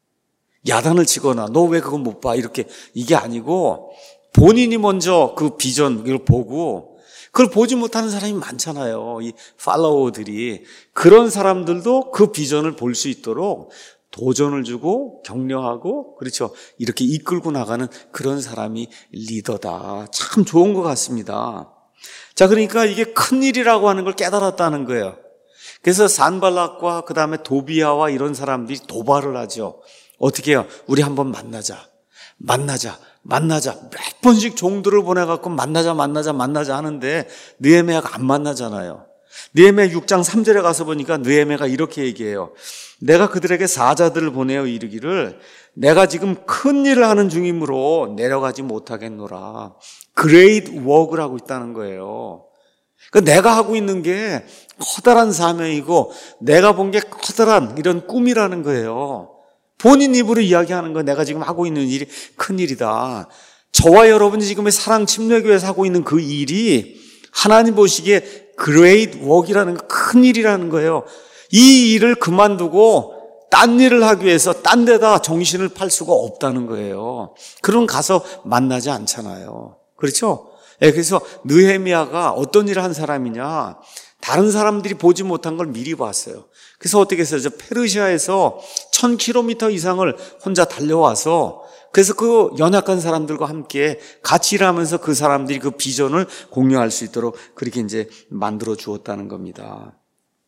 야단을 치거나 너 왜 그거 못 봐? 이렇게, 이게 아니고 본인이 먼저 그 비전 이걸 보고, 그걸 보지 못하는 사람이 많잖아요. 이 팔로워들이. 그런 사람들도 그 비전을 볼 수 있도록 도전을 주고 격려하고, 그렇죠, 이렇게 이끌고 나가는 그런 사람이 리더다. 참 좋은 것 같습니다. 자, 그러니까 이게 큰일이라고 하는 걸 깨달았다는 거예요. 그래서 산발락과 그 다음에 도비아와 이런 사람들이 도발을 하죠. 어떻게 해요? 우리 한번 만나자 만나자 만나자 몇 번씩 종들을 보내갖고 만나자 만나자 만나자 하는데 느헤미야가 안 만나잖아요. 느헤미야 육 장 삼 절에 가서 보니까 느헤미야가 이렇게 얘기해요. 내가 그들에게 사자들을 보내어 이르기를 내가 지금 큰 일을 하는 중이므로 내려가지 못하겠노라. 그레이트 워크를 하고 있다는 거예요. 그러니까 내가 하고 있는 게 커다란 사명이고 내가 본 게 커다란 이런 꿈이라는 거예요. 본인 입으로 이야기하는 거, 내가 지금 하고 있는 일이 큰 일이다. 저와 여러분이 지금 사랑 침례교회에서 하고 있는 그 일이 하나님 보시기에 그레이트 워크라는 큰 일이라는 거예요. 이 일을 그만두고 딴 일을 하기 위해서 딴 데다 정신을 팔 수가 없다는 거예요. 그럼 가서 만나지 않잖아요. 그렇죠? 네, 그래서 느헤미야가 어떤 일을 한 사람이냐, 다른 사람들이 보지 못한 걸 미리 봤어요. 그래서 어떻게 했어요? 저 페르시아에서 천 킬로미터 이상을 혼자 달려와서, 그래서 그 연약한 사람들과 함께 같이 일하면서 그 사람들이 그 비전을 공유할 수 있도록 그렇게 이제 만들어 주었다는 겁니다.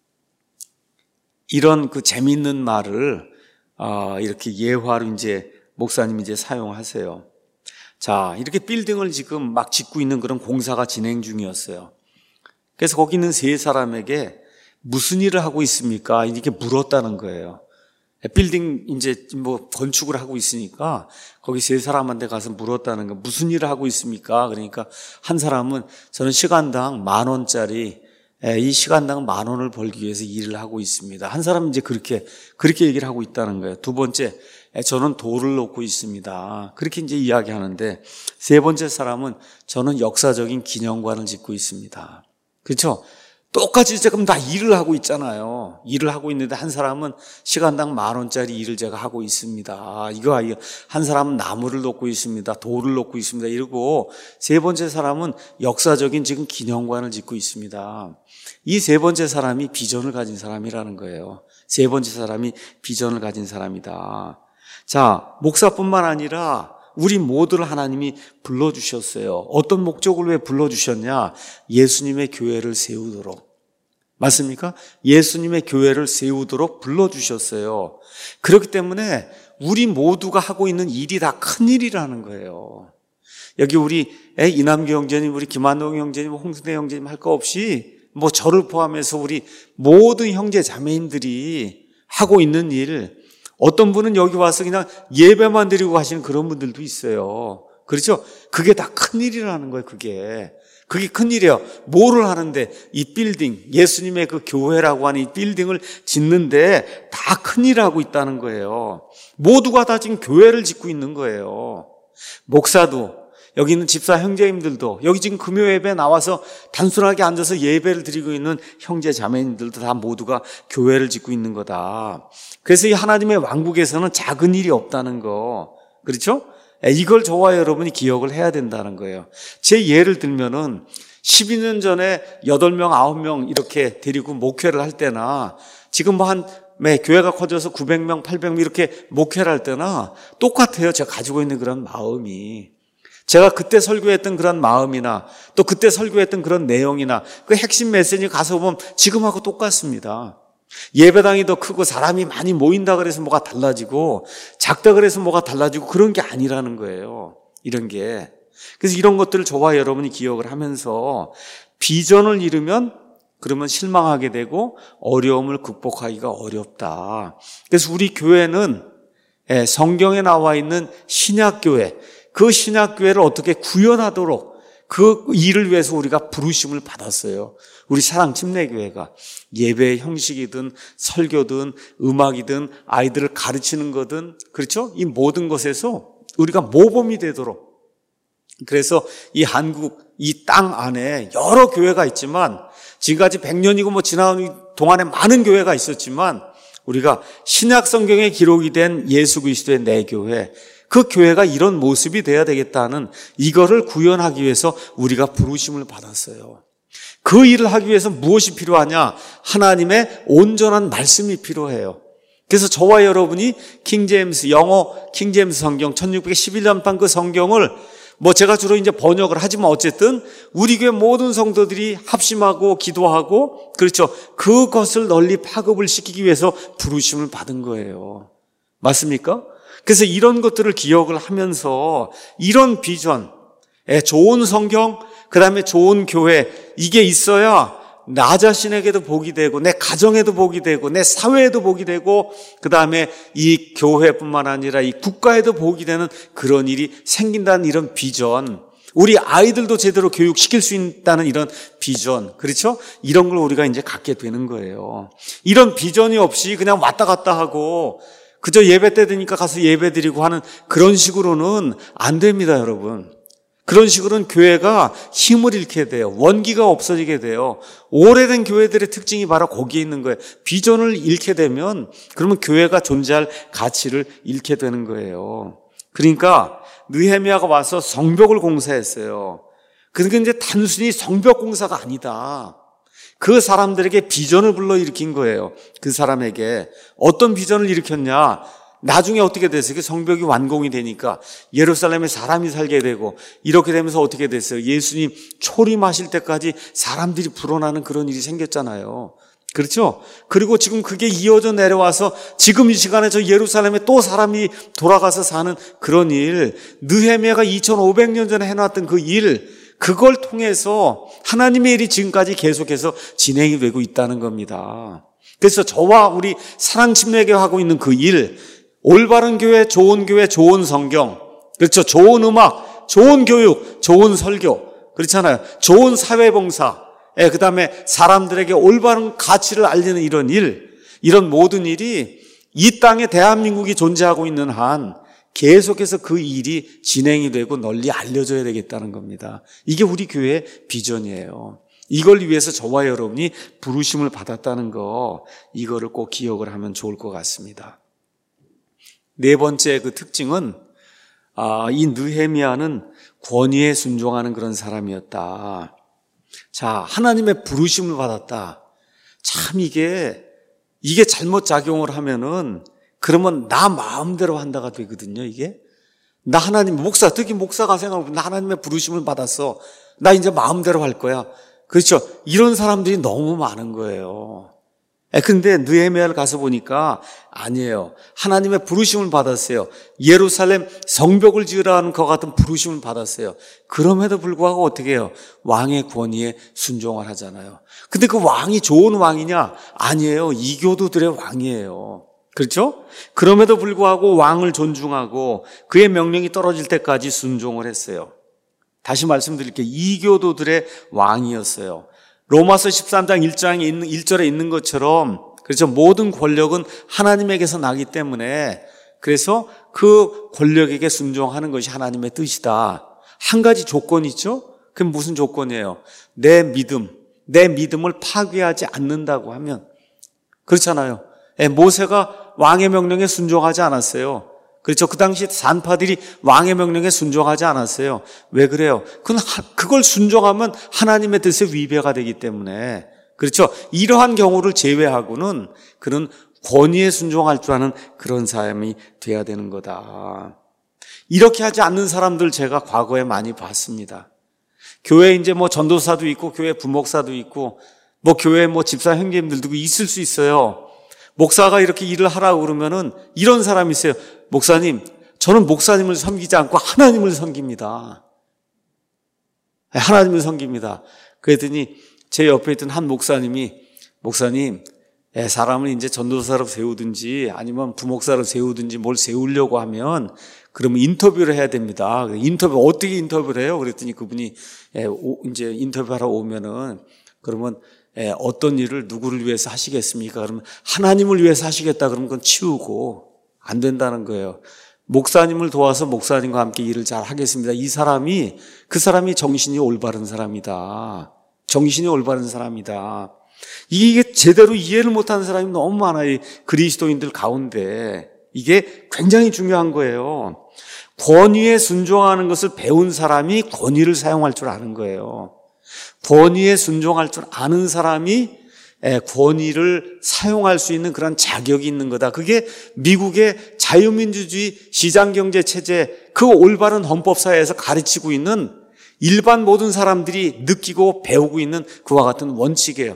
이런 그 재미있는 말을 이렇게 예화로 이제 목사님이 이제 사용하세요. 자, 이렇게 빌딩을 지금 막 짓고 있는 그런 공사가 진행 중이었어요. 그래서 거기 있는 세 사람에게 무슨 일을 하고 있습니까? 이렇게 물었다는 거예요. 빌딩 이제 뭐 건축을 하고 있으니까 거기 세 사람한테 가서 물었다는 거. 무슨 일을 하고 있습니까? 그러니까 한 사람은 저는 시간당 만 원짜리, 이 시간당 만 원을 벌기 위해서 일을 하고 있습니다. 한 사람은 이제 그렇게 그렇게 얘기를 하고 있다는 거예요. 두 번째, 저는 돌을 놓고 있습니다. 그렇게 이제 이야기하는데, 세 번째 사람은 저는 역사적인 기념관을 짓고 있습니다. 그렇죠? 똑같이 지금 다 일을 하고 있잖아요. 일을 하고 있는데 한 사람은 시간당 만 원짜리 일을 제가 하고 있습니다. 이거 한 사람은 나무를 놓고 있습니다. 돌을 놓고 있습니다. 이러고 세 번째 사람은 역사적인 지금 기념관을 짓고 있습니다. 이 세 번째 사람이 비전을 가진 사람이라는 거예요. 세 번째 사람이 비전을 가진 사람이다. 자, 목사뿐만 아니라 우리 모두를 하나님이 불러주셨어요. 어떤 목적으로 왜 불러주셨냐? 예수님의 교회를 세우도록. 맞습니까? 예수님의 교회를 세우도록 불러주셨어요. 그렇기 때문에 우리 모두가 하고 있는 일이 다 큰일이라는 거예요. 여기 우리 이남규 형제님, 우리 김한동 형제님, 홍순대 형제님 할 거 없이 뭐 저를 포함해서 우리 모든 형제 자매님들이 하고 있는 일, 어떤 분은 여기 와서 그냥 예배만 드리고 가시는 그런 분들도 있어요. 그렇죠? 그게 다 큰일이라는 거예요, 그게. 그게 큰일이에요. 뭐를 하는데 이 빌딩, 예수님의 그 교회라고 하는 이 빌딩을 짓는데 다 큰일하고 있다는 거예요. 모두가 다 지금 교회를 짓고 있는 거예요. 목사도, 여기 있는 집사 형제님들도, 여기 지금 금요 예배 나와서 단순하게 앉아서 예배를 드리고 있는 형제 자매님들도 다 모두가 교회를 짓고 있는 거다. 그래서 이 하나님의 왕국에서는 작은 일이 없다는 거. 그렇죠? 이걸 저와 여러분이 기억을 해야 된다는 거예요. 제 예를 들면은 십이 년 전에 여덟 명, 아홉 명 이렇게 데리고 목회를 할 때나 지금 뭐 한 매 교회가 커져서 구백 명, 팔백 명 이렇게 목회를 할 때나 똑같아요. 제가 가지고 있는 그런 마음이. 제가 그때 설교했던 그런 마음이나 또 그때 설교했던 그런 내용이나 그 핵심 메시지 가서 보면 지금하고 똑같습니다. 예배당이 더 크고 사람이 많이 모인다 그래서 뭐가 달라지고 작다 그래서 뭐가 달라지고 그런 게 아니라는 거예요. 이런 게. 그래서 이런 것들을 저와 여러분이 기억을 하면서 비전을 이루면 그러면 실망하게 되고 어려움을 극복하기가 어렵다. 그래서 우리 교회는 성경에 나와 있는 신약교회, 그 신약교회를 어떻게 구현하도록 그 일을 위해서 우리가 부르심을 받았어요. 우리 사랑 침례교회가 예배의 형식이든 설교든 음악이든 아이들을 가르치는 거든 그렇죠? 이 모든 것에서 우리가 모범이 되도록. 그래서 이 한국 이 땅 안에 여러 교회가 있지만 지금까지 백 년이고 뭐 지난 동안에 많은 교회가 있었지만 우리가 신약 성경에 기록이 된 예수 그리스도의 내 교회, 그 교회가 이런 모습이 돼야 되겠다는 이거를 구현하기 위해서 우리가 부르심을 받았어요. 그 일을 하기 위해서 무엇이 필요하냐? 하나님의 온전한 말씀이 필요해요. 그래서 저와 여러분이 킹제임스, 영어 킹제임스 성경 천육백십일 년판 그 성경을 뭐 제가 주로 이제 번역을 하지만 어쨌든 우리 교회 모든 성도들이 합심하고 기도하고 그렇죠. 그것을 널리 파급을 시키기 위해서 부르심을 받은 거예요. 맞습니까? 그래서 이런 것들을 기억을 하면서 이런 비전, 좋은 성경, 그 다음에 좋은 교회, 이게 있어야 나 자신에게도 복이 되고 내 가정에도 복이 되고 내 사회에도 복이 되고 그 다음에 이 교회뿐만 아니라 이 국가에도 복이 되는 그런 일이 생긴다는 이런 비전, 우리 아이들도 제대로 교육시킬 수 있다는 이런 비전, 그렇죠? 이런 걸 우리가 이제 갖게 되는 거예요. 이런 비전이 없이 그냥 왔다 갔다 하고 그저 예배 때 되니까 가서 예배 드리고 하는 그런 식으로는 안 됩니다, 여러분. 그런 식으로는 교회가 힘을 잃게 돼요. 원기가 없어지게 돼요. 오래된 교회들의 특징이 바로 거기에 있는 거예요. 비전을 잃게 되면 그러면 교회가 존재할 가치를 잃게 되는 거예요. 그러니까 느헤미야가 와서 성벽을 공사했어요. 그러니까 이제 단순히 성벽 공사가 아니다. 그 사람들에게 비전을 불러일으킨 거예요. 그 사람에게 어떤 비전을 일으켰냐? 나중에 어떻게 됐어요? 그 성벽이 완공이 되니까 예루살렘에 사람이 살게 되고 이렇게 되면서 어떻게 됐어요? 예수님 초림하실 때까지 사람들이 불어나는 그런 일이 생겼잖아요. 그렇죠? 그리고 지금 그게 이어져 내려와서 지금 이 시간에 저 예루살렘에 또 사람이 돌아가서 사는 그런 일, 느헤미야가 이천오백 년 전에 해놨던 그 일, 그걸 통해서 하나님의 일이 지금까지 계속해서 진행이 되고 있다는 겁니다. 그래서 저와 우리 사랑 침례교회 하고 있는 그 일, 올바른 교회, 좋은 교회, 좋은 성경, 그렇죠? 좋은 음악, 좋은 교육, 좋은 설교, 그렇잖아요. 좋은 사회봉사, 예, 그 다음에 사람들에게 올바른 가치를 알리는 이런 일, 이런 모든 일이 이 땅에 대한민국이 존재하고 있는 한 계속해서 그 일이 진행이 되고 널리 알려져야 되겠다는 겁니다. 이게 우리 교회의 비전이에요. 이걸 위해서 저와 여러분이 부르심을 받았다는 거, 이거를 꼭 기억을 하면 좋을 것 같습니다. 네 번째 그 특징은 아, 이 느헤미야는 권위에 순종하는 그런 사람이었다. 자, 하나님의 부르심을 받았다. 참 이게 이게 잘못 작용을 하면은 그러면 나 마음대로 한다가 되거든요. 이게 나 하나님 목사, 특히 목사가 생각하고 나 하나님의 부르심을 받았어. 나 이제 마음대로 할 거야. 그렇죠? 이런 사람들이 너무 많은 거예요. 근데 느헤미야를 가서 보니까 아니에요. 하나님의 부르심을 받았어요. 예루살렘 성벽을 지으라는 것 같은 부르심을 받았어요. 그럼에도 불구하고 어떻게 해요? 왕의 권위에 순종을 하잖아요. 근데 그 왕이 좋은 왕이냐? 아니에요. 이교도들의 왕이에요. 그렇죠? 그럼에도 불구하고 왕을 존중하고 그의 명령이 떨어질 때까지 순종을 했어요. 다시 말씀드릴게요. 이교도들의 왕이었어요. 로마서 십삼 장 일 장에 있는 일 절에 있는 것처럼, 그렇죠? 모든 권력은 하나님에게서 나기 때문에, 그래서 그 권력에게 순종하는 것이 하나님의 뜻이다. 한 가지 조건이 있죠? 그게 무슨 조건이에요? 내 믿음, 내 믿음을 파괴하지 않는다고 하면. 그렇잖아요. 예, 모세가 왕의 명령에 순종하지 않았어요. 그렇죠. 그 당시 산파들이 왕의 명령에 순종하지 않았어요. 왜 그래요? 그건 하, 그걸 순종하면 하나님의 뜻에 위배가 되기 때문에. 그렇죠. 이러한 경우를 제외하고는 그는 권위에 순종할 줄 아는 그런 사람이 돼야 되는 거다. 이렇게 하지 않는 사람들 제가 과거에 많이 봤습니다. 교회 이제 뭐 전도사도 있고 교회 부목사도 있고 뭐 교회 뭐 집사 형제님들도 있을 수 있어요. 목사가 이렇게 일을 하라고 그러면은 이런 사람이 있어요. 목사님, 저는 목사님을 섬기지 않고 하나님을 섬깁니다. 하나님을 섬깁니다. 그랬더니 제 옆에 있던 한 목사님이, 목사님, 사람을 이제 전도사로 세우든지 아니면 부목사로 세우든지 뭘 세우려고 하면 그러면 인터뷰를 해야 됩니다. 인터뷰, 어떻게 인터뷰를 해요? 그랬더니 그분이 이제 인터뷰하러 오면은 그러면 어떤 일을 누구를 위해서 하시겠습니까? 그러면 하나님을 위해서 하시겠다 그러면 그건 치우고 안 된다는 거예요. 목사님을 도와서 목사님과 함께 일을 잘 하겠습니다. 이 사람이, 그 사람이 정신이 올바른 사람이다. 정신이 올바른 사람이다. 이게 제대로 이해를 못하는 사람이 너무 많아요. 그리스도인들 가운데. 이게 굉장히 중요한 거예요. 권위에 순종하는 것을 배운 사람이 권위를 사용할 줄 아는 거예요. 권위에 순종할 줄 아는 사람이 권위를 사용할 수 있는 그런 자격이 있는 거다. 그게 미국의 자유민주주의 시장경제 체제, 그 올바른 헌법사회에서 가르치고 있는 일반 모든 사람들이 느끼고 배우고 있는 그와 같은 원칙이에요.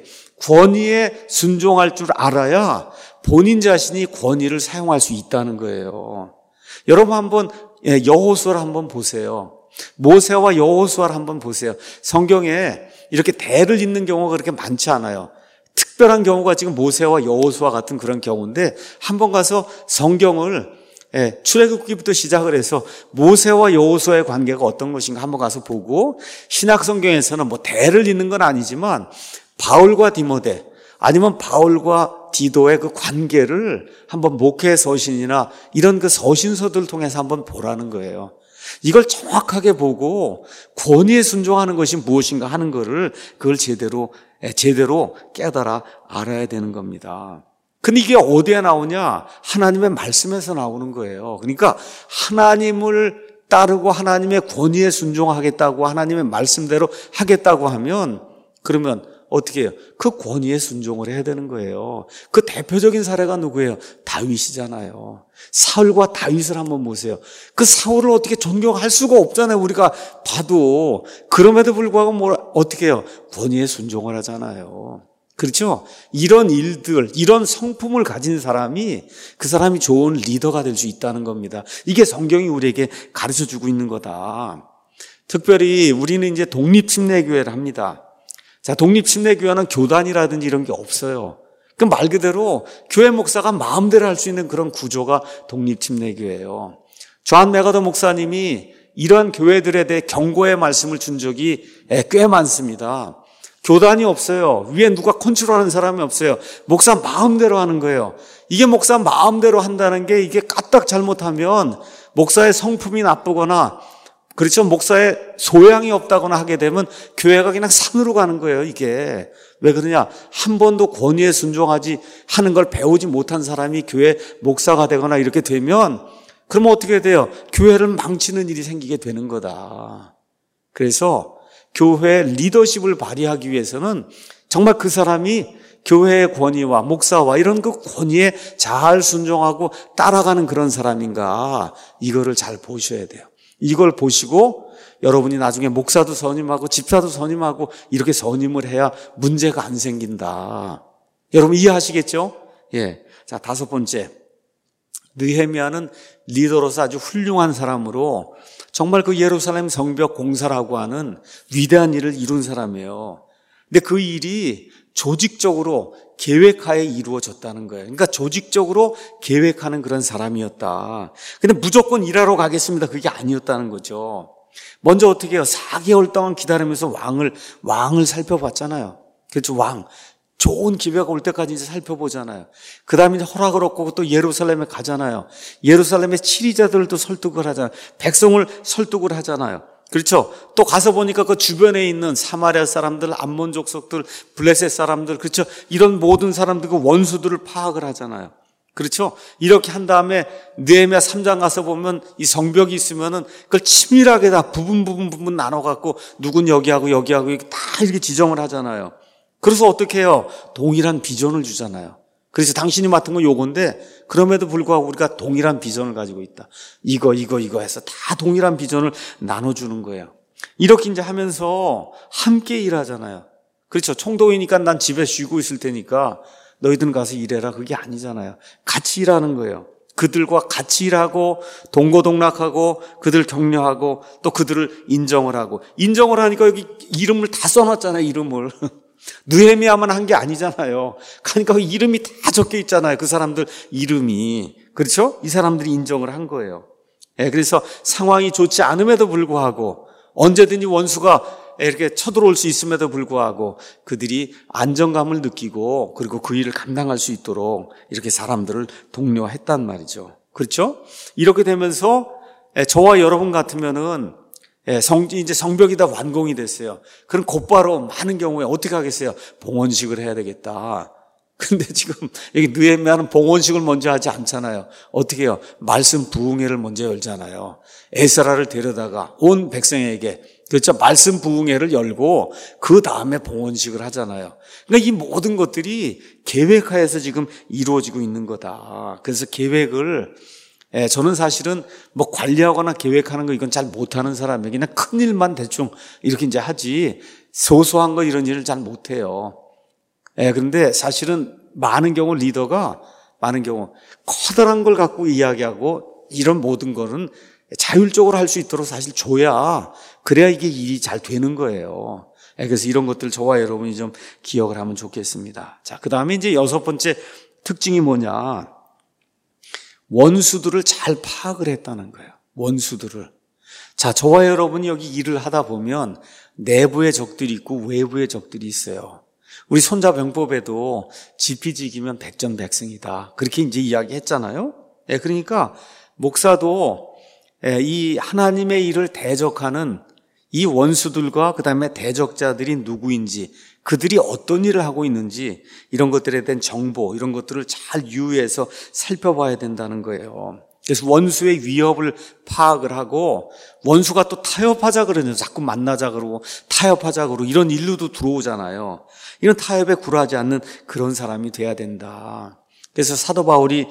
권위에 순종할 줄 알아야 본인 자신이 권위를 사용할 수 있다는 거예요. 여러분 한번 여호수아를 한번 보세요. 모세와 여호수아를 한번 보세요. 성경에 이렇게 대를 잇는 경우가 그렇게 많지 않아요. 특별한 경우가 지금 모세와 여호수아 같은 그런 경우인데 한번 가서 성경을 출애굽기부터 시작을 해서 모세와 여호수아의 관계가 어떤 것인가 한번 가서 보고, 신약 성경에서는 뭐 대를 잇는 건 아니지만 바울과 디모데 아니면 바울과 디도의 그 관계를 한번 목회 서신이나 이런 그 서신서들을 통해서 한번 보라는 거예요. 이걸 정확하게 보고 권위에 순종하는 것이 무엇인가 하는 거를 그걸 제대로 제대로 깨달아 알아야 되는 겁니다. 근데 이게 어디에 나오냐? 하나님의 말씀에서 나오는 거예요. 그러니까 하나님을 따르고 하나님의 권위에 순종하겠다고 하나님의 말씀대로 하겠다고 하면 그러면 어떻게 해요? 그 권위에 순종을 해야 되는 거예요. 그 대표적인 사례가 누구예요? 다윗이잖아요. 사울과 다윗을 한번 보세요. 그 사울을 어떻게 존경할 수가 없잖아요. 우리가 봐도. 그럼에도 불구하고 뭘 어떻게 해요? 권위에 순종을 하잖아요. 그렇죠? 이런 일들, 이런 성품을 가진 사람이 그 사람이 좋은 리더가 될 수 있다는 겁니다. 이게 성경이 우리에게 가르쳐주고 있는 거다. 특별히 우리는 이제 독립침례교회를 합니다. 자, 독립침례교회는 교단이라든지 이런 게 없어요. 그 말 그대로 교회 목사가 마음대로 할 수 있는 그런 구조가 독립침례교회예요. 존 맥아더 목사님이 이런 교회들에 대해 경고의 말씀을 준 적이 꽤 많습니다. 교단이 없어요. 위에 누가 컨트롤하는 사람이 없어요. 목사 마음대로 하는 거예요. 이게 목사 마음대로 한다는 게 이게 까딱 잘못하면 목사의 성품이 나쁘거나, 그렇죠, 목사의 소양이 없다거나 하게 되면 교회가 그냥 산으로 가는 거예요. 이게 왜 그러냐? 한 번도 권위에 순종하지 하는 걸 배우지 못한 사람이 교회 목사가 되거나 이렇게 되면 그러면 어떻게 돼요? 교회를 망치는 일이 생기게 되는 거다. 그래서 교회 리더십을 발휘하기 위해서는 정말 그 사람이 교회의 권위와 목사와 이런 그 권위에 잘 순종하고 따라가는 그런 사람인가, 이거를 잘 보셔야 돼요. 이걸 보시고 여러분이 나중에 목사도 선임하고 집사도 선임하고 이렇게 선임을 해야 문제가 안 생긴다. 여러분 이해하시겠죠? 예. 자, 다섯 번째. 느헤미야는 리더로서 아주 훌륭한 사람으로 정말 그 예루살렘 성벽 공사라고 하는 위대한 일을 이룬 사람이에요. 근데 그 일이 조직적으로 계획하에 이루어졌다는 거예요. 그러니까 조직적으로 계획하는 그런 사람이었다. 근데 무조건 일하러 가겠습니다. 그게 아니었다는 거죠. 먼저 어떻게 해요? 사 개월 동안 기다리면서 왕을, 왕을 살펴봤잖아요. 그렇죠. 왕. 좋은 기회가 올 때까지 이제 살펴보잖아요. 그 다음에 이제 허락을 얻고 또 예루살렘에 가잖아요. 예루살렘의 치리자들도 설득을 하잖아요. 백성을 설득을 하잖아요. 그렇죠. 또 가서 보니까 그 주변에 있는 사마리아 사람들, 암몬 족속들, 블레셋 사람들, 그렇죠. 이런 모든 사람들 그 원수들을 파악을 하잖아요. 그렇죠. 이렇게 한 다음에 느헤미야 삼 장 가서 보면 이 성벽이 있으면은 그걸 치밀하게 다 부분 부분 부분 나눠 갖고 누군 여기하고 여기하고 이렇게 다 이렇게 지정을 하잖아요. 그래서 어떻게 해요? 동일한 비전을 주잖아요. 그래서 당신이 맡은 건 요건데 그럼에도 불구하고 우리가 동일한 비전을 가지고 있다. 이거 이거 이거 해서 다 동일한 비전을 나눠주는 거예요. 이렇게 이제 하면서 함께 일하잖아요. 그렇죠. 총독이니까 난 집에 쉬고 있을 테니까 너희들은 가서 일해라. 그게 아니잖아요. 같이 일하는 거예요. 그들과 같이 일하고 동고동락하고 그들 격려하고 또 그들을 인정을 하고 인정을 하니까 여기 이름을 다 써놨잖아요. 이름을. 느헤미야만 한 게 아니잖아요. 그러니까 그 이름이 다 적혀 있잖아요. 그 사람들 이름이. 그렇죠? 이 사람들이 인정을 한 거예요. 예, 그래서 상황이 좋지 않음에도 불구하고 언제든지 원수가 이렇게 쳐들어올 수 있음에도 불구하고 그들이 안정감을 느끼고 그리고 그 일을 감당할 수 있도록 이렇게 사람들을 독려했단 말이죠. 그렇죠? 이렇게 되면서 저와 여러분 같으면은 성, 이제 성벽이 다 완공이 됐어요. 그럼 곧바로 많은 경우에 어떻게 하겠어요? 봉헌식을 해야 되겠다. 근데 지금 여기 느헤미야는 봉헌식을 먼저 하지 않잖아요. 어떻게 해요? 말씀 부흥회를 먼저 열잖아요. 에스라를 데려다가 온 백성에게 그렇죠. 말씀 부흥회를 열고 그 다음에 봉헌식을 하잖아요. 그러니까 이 모든 것들이 계획하에서 지금 이루어지고 있는 거다. 그래서 계획을 예, 저는 사실은 뭐 관리하거나 계획하는 거 이건 잘 못하는 사람이에요. 그냥 큰 일만 대충 이렇게 이제 하지 소소한 거 이런 일을 잘 못해요. 예, 그런데 사실은 많은 경우 리더가 많은 경우 커다란 걸 갖고 이야기하고 이런 모든 거는 자율적으로 할 수 있도록 사실 줘야 그래야 이게 일이 잘 되는 거예요. 예, 그래서 이런 것들 저와 여러분이 좀 기억을 하면 좋겠습니다. 자, 그 다음에 이제 여섯 번째 특징이 뭐냐? 원수들을 잘 파악을 했다는 거예요. 원수들을. 자, 저와 여러분이 여기 일을 하다 보면 내부의 적들이 있고 외부의 적들이 있어요. 우리 손자병법에도 지피지기면 백전백승이다. 그렇게 이제 이야기했잖아요. 예, 그러니까 목사도 이 하나님의 일을 대적하는 이 원수들과 그 다음에 대적자들이 누구인지 그들이 어떤 일을 하고 있는지 이런 것들에 대한 정보 이런 것들을 잘 유의해서 살펴봐야 된다는 거예요. 그래서 원수의 위협을 파악을 하고 원수가 또 타협하자 그러죠. 자꾸 만나자 그러고 타협하자 그러고 이런 일로도 들어오잖아요. 이런 타협에 굴하지 않는 그런 사람이 돼야 된다. 그래서 사도 바울이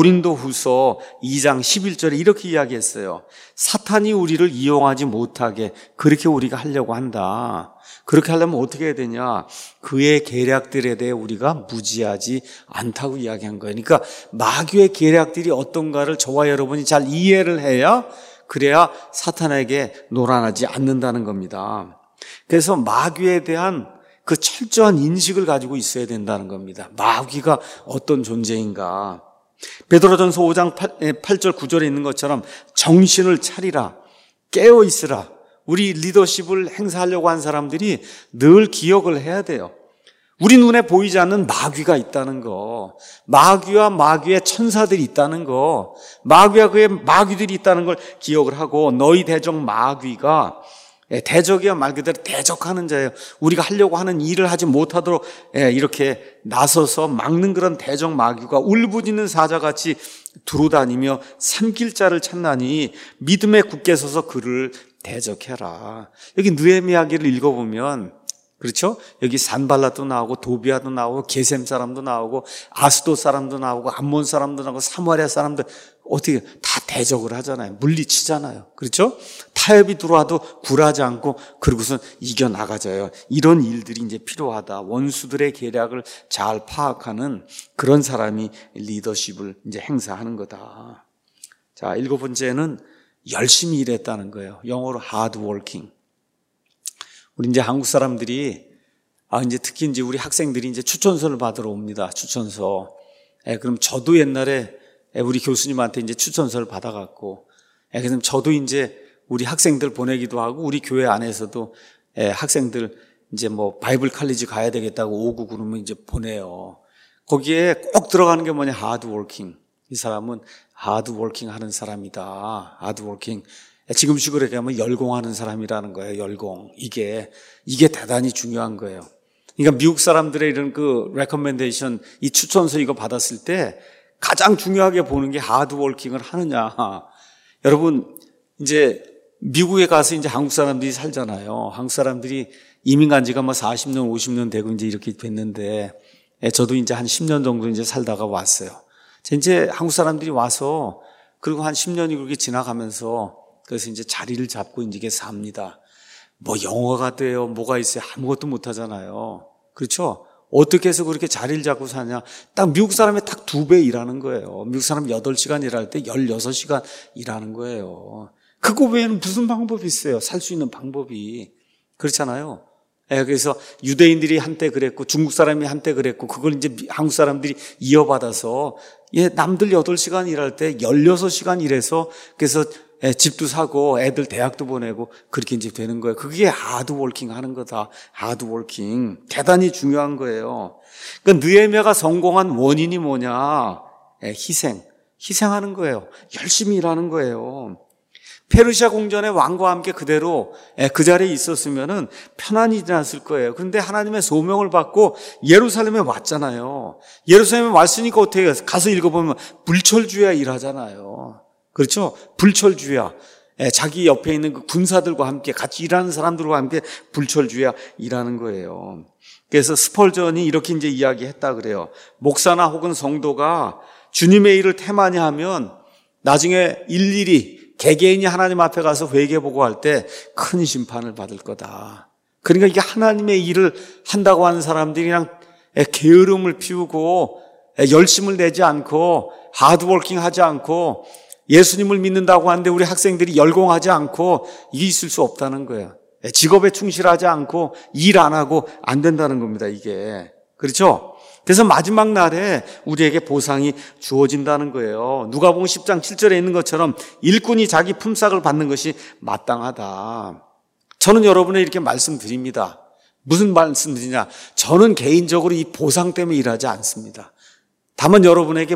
고린도후서 이 장 십일 절에 이렇게 이야기했어요. 사탄이 우리를 이용하지 못하게 그렇게 우리가 하려고 한다. 그렇게 하려면 어떻게 해야 되냐? 그의 계략들에 대해 우리가 무지하지 않다고 이야기한 거예요. 그러니까 마귀의 계략들이 어떤가를 저와 여러분이 잘 이해를 해야 그래야 사탄에게 노란하지 않는다는 겁니다. 그래서 마귀에 대한 그 철저한 인식을 가지고 있어야 된다는 겁니다. 마귀가 어떤 존재인가. 베드로전서 오 장 팔 절 구 절에 있는 것처럼 정신을 차리라. 깨어 있으라. 우리 리더십을 행사하려고 한 사람들이 늘 기억을 해야 돼요. 우리 눈에 보이지 않는 마귀가 있다는 거, 마귀와 마귀의 천사들이 있다는 거, 마귀와 그의 마귀들이 있다는 걸 기억을 하고 너희 대적 마귀가 대적이야 말 그대로 대적하는 자예요. 우리가 하려고 하는 일을 하지 못하도록 이렇게 나서서 막는 그런 대적 마귀가 울부짖는 사자같이 두루다니며 삼킬 자를 찾나니 믿음에 굳게 서서 그를 대적해라. 여기 느헤미야기를 읽어보면 그렇죠? 여기 산발랏도 나오고 도비아도 나오고 게셈 사람도 나오고 아스돗 사람도 나오고 암몬 사람도 나오고 사마리아 사람들 어떻게 다 대적을 하잖아요. 물리치잖아요. 그렇죠? 타협이 들어와도 굴하지 않고 그러고선 이겨나가져요. 이런 일들이 이제 필요하다. 원수들의 계략을 잘 파악하는 그런 사람이 리더십을 이제 행사하는 거다. 자, 일곱 번째는 열심히 일했다는 거예요. 영어로 hard working. 우리 이제 한국 사람들이 아, 이제 특히 이제 우리 학생들이 이제 추천서를 받으러 옵니다. 추천서. 예, 그럼 저도 옛날에 우리 교수님한테 이제 추천서를 받아갖고, 예, 그럼 저도 이제 우리 학생들 보내기도 하고, 우리 교회 안에서도 예, 학생들 이제 뭐 바이블 칼리지 가야 되겠다고 오고 그러면 이제 보내요. 거기에 꼭 들어가는 게 뭐냐? 하드워킹. 이 사람은 하드워킹 하는 사람이다. 하드워킹. 지금식으로 얘기하면 열공하는 사람이라는 거예요. 열공. 이게 이게 대단히 중요한 거예요. 그러니까 미국 사람들의 이런 그 레커멘데이션, 이 추천서 이거 받았을 때 가장 중요하게 보는 게 하드워킹을 하느냐. 여러분, 이제 미국에 가서 이제 한국 사람들이 살잖아요. 한국 사람들이 이민 간 지가 뭐 사십 년, 오십 년 되고 이제 이렇게 됐는데, 저도 이제 한 십 년 정도 이제 살다가 왔어요. 이제 한국 사람들이 와서, 그리고 한 십 년이 그렇게 지나가면서, 그래서 이제 자리를 잡고 이제 이게 삽니다. 뭐 영어가 돼요, 뭐가 있어요, 아무것도 못 하잖아요. 그렇죠? 어떻게 해서 그렇게 자리를 잡고 사냐? 딱 미국 사람이 딱 두 배 일하는 거예요. 미국 사람 여덟 시간 일할 때 열여섯 시간 일하는 거예요. 그거 외에는 무슨 방법이 있어요? 살 수 있는 방법이. 그렇잖아요. 예, 그래서 유대인들이 한때 그랬고 중국 사람이 한때 그랬고 그걸 이제 한국 사람들이 이어받아서 예, 남들 여덟 시간 일할 때 열여섯 시간 일해서 그래서 예, 집도 사고 애들 대학도 보내고 그렇게 이제 되는 거예요. 그게 하드워킹 하는 거다. 하드워킹. 대단히 중요한 거예요. 그러니까 느헤미야가 성공한 원인이 뭐냐? 예, 희생. 희생하는 거예요. 열심히 일하는 거예요. 페르시아 궁전의 왕과 함께 그대로 그 자리에 있었으면은 편안히 지났을 거예요. 그런데 하나님의 소명을 받고 예루살렘에 왔잖아요. 예루살렘에 왔으니까 어떻게 해요? 가서 읽어보면 불철주야 일하잖아요. 그렇죠? 불철주야. 자기 옆에 있는 그 군사들과 함께 같이 일하는 사람들과 함께 불철주야 일하는 거예요. 그래서 스펄전이 이렇게 이제 이야기했다 그래요. 목사나 혹은 성도가 주님의 일을 태만히 하면 나중에 일일이 개개인이 하나님 앞에 가서 회개보고 할 때 큰 심판을 받을 거다. 그러니까 이게 하나님의 일을 한다고 하는 사람들이 그냥 게으름을 피우고 열심을 내지 않고 하드워킹 하지 않고 예수님을 믿는다고 하는데 우리 학생들이 열공하지 않고 이게 있을 수 없다는 거예요. 직업에 충실하지 않고 일 안 하고 안 된다는 겁니다, 이게. 그렇죠? 그래서 마지막 날에 우리에게 보상이 주어진다는 거예요. 누가복음 십 장 칠 절에 있는 것처럼 일꾼이 자기 품삯을 받는 것이 마땅하다. 저는 여러분에 이렇게 말씀드립니다. 무슨 말씀드리냐? 저는 개인적으로 이 보상 때문에 일하지 않습니다. 다만 여러분에게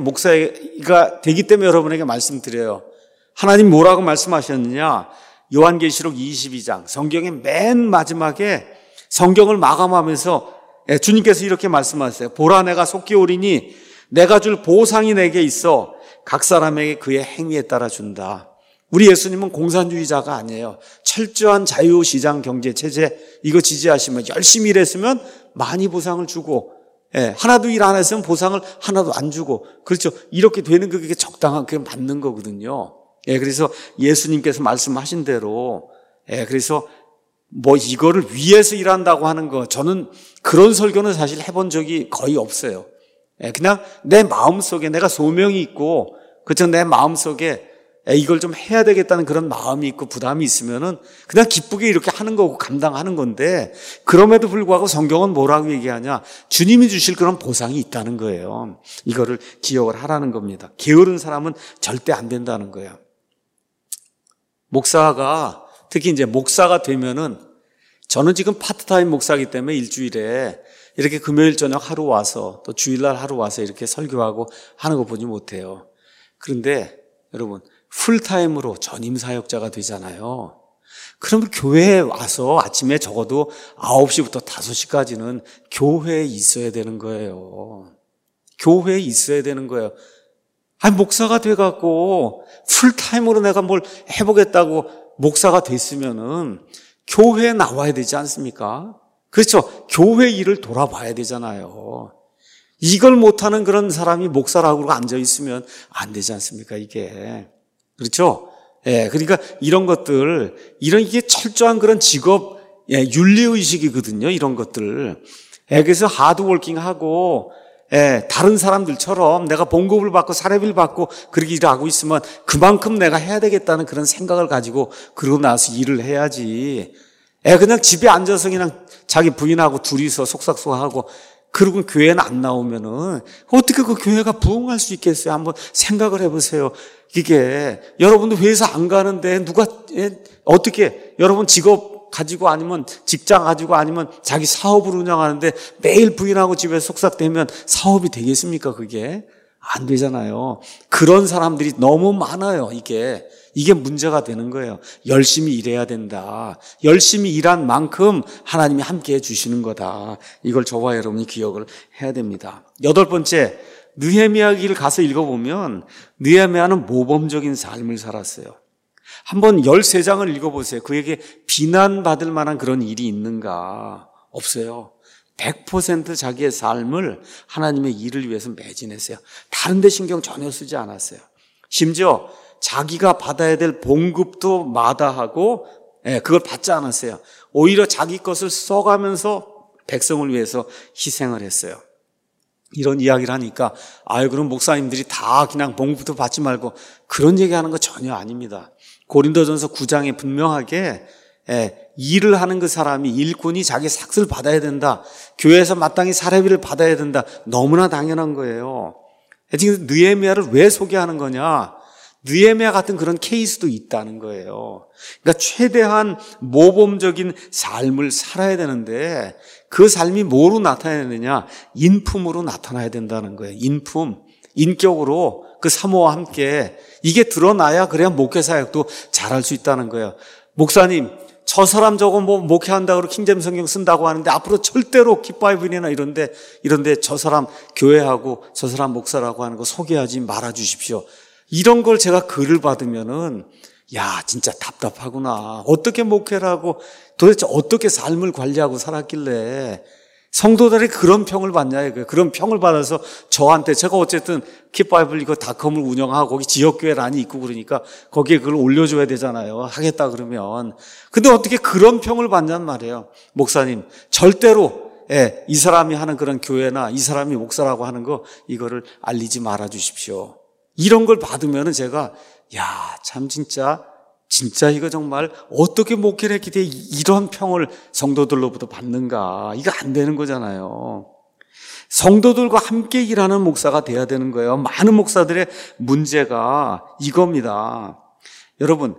목사가 되기 때문에 여러분에게 말씀드려요. 하나님 뭐라고 말씀하셨느냐? 요한계시록 이십이 장 성경의 맨 마지막에 성경을 마감하면서 주님께서 이렇게 말씀하세요. 보라, 내가 속히 오리니 내가 줄 보상이 내게 있어 각 사람에게 그의 행위에 따라 준다. 우리 예수님은 공산주의자가 아니에요. 철저한 자유시장 경제 체제 이거 지지하시면 열심히 일했으면 많이 보상을 주고 예, 하나도 일 안 했으면 보상을 하나도 안 주고 그렇죠. 이렇게 되는 게 그게 적당한 그게 맞는 거거든요. 예, 그래서 예수님께서 말씀하신 대로 예, 그래서 뭐 이거를 위해서 일한다고 하는 거 저는 그런 설교는 사실 해본 적이 거의 없어요. 그냥 내 마음속에 내가 소명이 있고 그렇죠. 내 마음속에 이걸 좀 해야 되겠다는 그런 마음이 있고 부담이 있으면은 그냥 기쁘게 이렇게 하는 거고 감당하는 건데 그럼에도 불구하고 성경은 뭐라고 얘기하냐? 주님이 주실 그런 보상이 있다는 거예요. 이거를 기억을 하라는 겁니다. 게으른 사람은 절대 안 된다는 거예요. 목사가 특히 이제 목사가 되면은 저는 지금 파트타임 목사이기 때문에 일주일에 이렇게 금요일 저녁 하루 와서 또 주일날 하루 와서 이렇게 설교하고 하는 거 보지 못해요. 그런데 여러분 풀타임으로 전임 사역자가 되잖아요. 그러면 교회에 와서 아침에 적어도 아홉 시부터 다섯 시까지는 교회에 있어야 되는 거예요. 교회에 있어야 되는 거예요. 아니 목사가 돼갖고 풀타임으로 내가 뭘 해보겠다고 목사가 됐으면은 교회에 나와야 되지 않습니까? 그렇죠. 교회 일을 돌아봐야 되잖아요. 이걸 못하는 그런 사람이 목사라고 앉아 있으면 안 되지 않습니까? 이게. 그렇죠. 예, 그러니까 이런 것들, 이런 이게 철저한 그런 직업, 예, 윤리의식이거든요. 이런 것들. 예, 그래서 하드워킹하고, 예, 다른 사람들처럼 내가 봉급을 받고 사례비를 받고 그렇게 일하고 있으면 그만큼 내가 해야 되겠다는 그런 생각을 가지고 그러고 나서 일을 해야지. 애 그냥 집에 앉아서 그냥 자기 부인하고 둘이서 속삭속하고 그리고 교회는 안 나오면은 어떻게 그 교회가 부흥할 수 있겠어요? 한번 생각을 해보세요. 이게 여러분도 회사 안 가는데 누가 어떻게 여러분 직업 가지고 아니면 직장 가지고 아니면 자기 사업을 운영하는데 매일 부인하고 집에 속삭대면 사업이 되겠습니까? 그게 안 되잖아요. 그런 사람들이 너무 많아요. 이게 이게 문제가 되는 거예요. 열심히 일해야 된다. 열심히 일한 만큼 하나님이 함께 해주시는 거다. 이걸 저와 여러분이 기억을 해야 됩니다. 여덟 번째, 느헤미야기를 가서 읽어보면 느헤미야는 모범적인 삶을 살았어요. 한번 열세 장을 읽어보세요. 그에게 비난받을 만한 그런 일이 있는가? 없어요. 백 퍼센트 자기의 삶을 하나님의 일을 위해서 매진했어요. 다른 데 신경 전혀 쓰지 않았어요. 심지어 자기가 받아야 될 봉급도 마다하고 그걸 받지 않았어요. 오히려 자기 것을 써가면서 백성을 위해서 희생을 했어요. 이런 이야기를 하니까 아유 그럼 목사님들이 다 그냥 봉급도 받지 말고 그런 얘기하는 거 전혀 아닙니다. 고린도전서 구 장에 분명하게 일을 하는 그 사람이 일꾼이 자기 삭스를 받아야 된다. 교회에서 마땅히 사례비를 받아야 된다. 너무나 당연한 거예요. 지금 느헤미야를 왜 소개하는 거냐? 느헤미야 같은 그런 케이스도 있다는 거예요. 그러니까 최대한 모범적인 삶을 살아야 되는데 그 삶이 뭐로 나타나야 되느냐? 인품으로 나타나야 된다는 거예요. 인품, 인격으로 그 사모와 함께 이게 드러나야 그래야 목회 사역도 잘할 수 있다는 거예요. 목사님, 저 사람 저거 뭐 목회한다고 킹잼 성경 쓴다고 하는데 앞으로 절대로 깃바이블이나 이런데 이런데 저 사람 교회하고 저 사람 목사라고 하는 거 소개하지 말아 주십시오. 이런 걸 제가 글을 받으면은 야 진짜 답답하구나. 어떻게 목회를 하고 도대체 어떻게 삶을 관리하고 살았길래 성도들이 그런 평을 받냐 이거예요. 그런 평을 받아서 저한테 제가 어쨌든 킵바이블 이거 닷컴을 운영하고 거기 지역교회란이 있고 그러니까 거기에 그걸 올려줘야 되잖아요. 하겠다 그러면. 근데 어떻게 그런 평을 받냔 말이에요. 목사님 절대로 예, 이 사람이 하는 그런 교회나 이 사람이 목사라고 하는 거 이거를 알리지 말아 주십시오. 이런 걸 받으면은 제가 야, 참 진짜 진짜 이거 정말 어떻게 목회를 했기 때문에 이런 평을 성도들로부터 받는가? 이거 안 되는 거잖아요. 성도들과 함께 일하는 목사가 돼야 되는 거예요. 많은 목사들의 문제가 이겁니다. 여러분,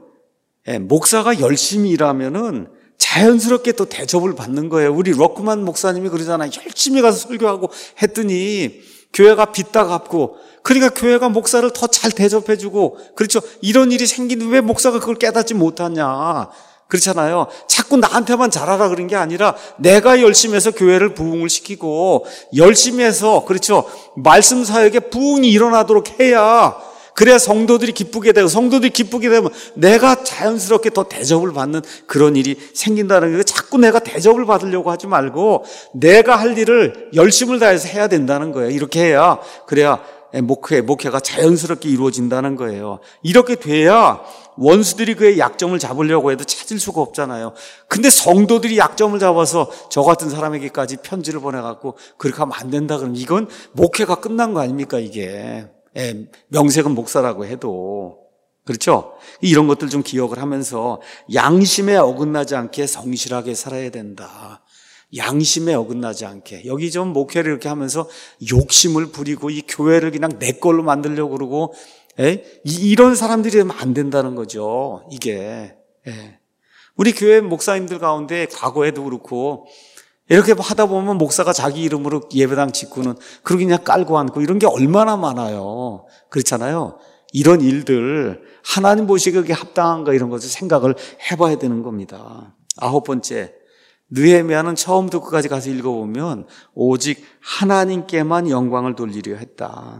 목사가 열심히 일하면은 자연스럽게 또 대접을 받는 거예요. 우리 럭크만 목사님이 그러잖아요. 열심히 가서 설교하고 했더니 교회가 빚다 갚고 그러니까 교회가 목사를 더 잘 대접해주고 그렇죠. 이런 일이 생기는데 왜 목사가 그걸 깨닫지 못하냐. 그렇잖아요. 자꾸 나한테만 잘하라 그런 게 아니라 내가 열심히 해서 교회를 부흥을 시키고 열심히 해서 그렇죠. 말씀 사역에 부흥이 일어나도록 해야 그래야 성도들이 기쁘게 되고 성도들이 기쁘게 되면 내가 자연스럽게 더 대접을 받는 그런 일이 생긴다는 거예요. 자꾸 내가 대접을 받으려고 하지 말고 내가 할 일을 열심을 다해서 해야 된다는 거예요. 이렇게 해야 그래야 목회, 목회가 자연스럽게 이루어진다는 거예요. 이렇게 돼야 원수들이 그의 약점을 잡으려고 해도 찾을 수가 없잖아요. 근데 성도들이 약점을 잡아서 저 같은 사람에게까지 편지를 보내갖고 그렇게 하면 안 된다 그러면 이건 목회가 끝난 거 아닙니까 이게. 예, 명색은 목사라고 해도 그렇죠? 이런 것들 좀 기억을 하면서 양심에 어긋나지 않게 성실하게 살아야 된다. 양심에 어긋나지 않게. 여기 좀 목회를 이렇게 하면서 욕심을 부리고 이 교회를 그냥 내 걸로 만들려고 그러고 에? 이런 사람들이 되면 안 된다는 거죠. 이게. 에. 우리 교회 목사님들 가운데 과거에도 그렇고 이렇게 하다 보면 목사가 자기 이름으로 예배당 짓고는 그러고 그냥 깔고 앉고 이런 게 얼마나 많아요. 그렇잖아요. 이런 일들 하나님 보시기에 합당한가 이런 것을 생각을 해봐야 되는 겁니다. 아홉 번째, 느헤미야는 처음부터 끝까지 가서 읽어보면 오직 하나님께만 영광을 돌리려 했다.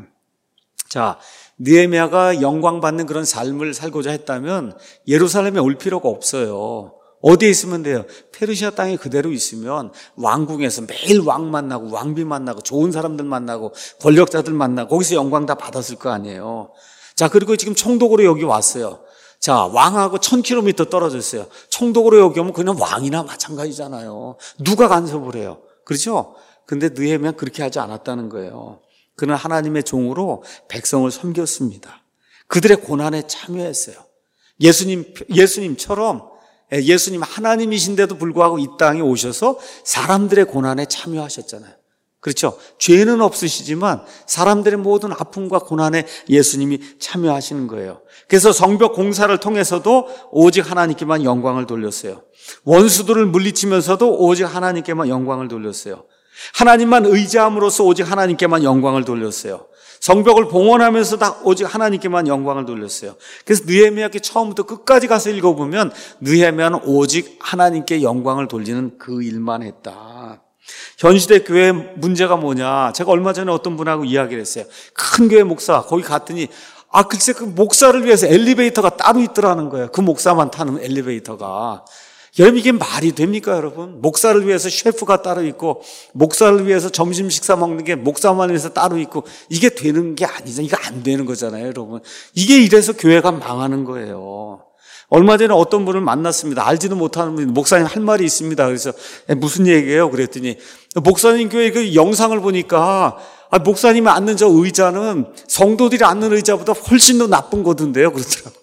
자, 느헤미야가 영광받는 그런 삶을 살고자 했다면 예루살렘에 올 필요가 없어요. 어디에 있으면 돼요? 페르시아 땅에 그대로 있으면 왕궁에서 매일 왕 만나고 왕비 만나고 좋은 사람들 만나고 권력자들 만나고 거기서 영광 다 받았을 거 아니에요. 자, 그리고 지금 총독으로 여기 왔어요. 자, 왕하고 천 킬로미터 떨어졌어요. 총독으로 여기 오면 그냥 왕이나 마찬가지잖아요. 누가 간섭을 해요? 그렇죠? 근데 느헤미야는 그렇게 하지 않았다는 거예요. 그는 하나님의 종으로 백성을 섬겼습니다. 그들의 고난에 참여했어요. 예수님, 예수님처럼 예수님 하나님이신데도 불구하고 이 땅에 오셔서 사람들의 고난에 참여하셨잖아요. 그렇죠? 죄는 없으시지만 사람들의 모든 아픔과 고난에 예수님이 참여하시는 거예요. 그래서 성벽 공사를 통해서도 오직 하나님께만 영광을 돌렸어요. 원수들을 물리치면서도 오직 하나님께만 영광을 돌렸어요. 하나님만 의지함으로써 오직 하나님께만 영광을 돌렸어요. 성벽을 봉헌하면서 다 오직 하나님께만 영광을 돌렸어요. 그래서 느헤미야께 처음부터 끝까지 가서 읽어보면 느헤미야는 오직 하나님께 영광을 돌리는 그 일만 했다. 현시대 교회 문제가 뭐냐? 제가 얼마 전에 어떤 분하고 이야기를 했어요. 큰 교회 목사 거기 갔더니 아 글쎄 그 목사를 위해서 엘리베이터가 따로 있더라는 거예요. 그 목사만 타는 엘리베이터가. 여러분 이게 말이 됩니까 여러분? 목사를 위해서 셰프가 따로 있고 목사를 위해서 점심 식사 먹는 게 목사만 위해서 따로 있고 이게 되는 게 아니죠. 이거 안 되는 거잖아요 여러분. 이게 이래서 교회가 망하는 거예요. 얼마 전에 어떤 분을 만났습니다. 알지도 못하는 분이 목사님 할 말이 있습니다. 그래서 무슨 얘기예요? 그랬더니 목사님 교회 그 영상을 보니까 아, 목사님이 앉는 저 의자는 성도들이 앉는 의자보다 훨씬 더 나쁜 거던데요. 그렇더라고요.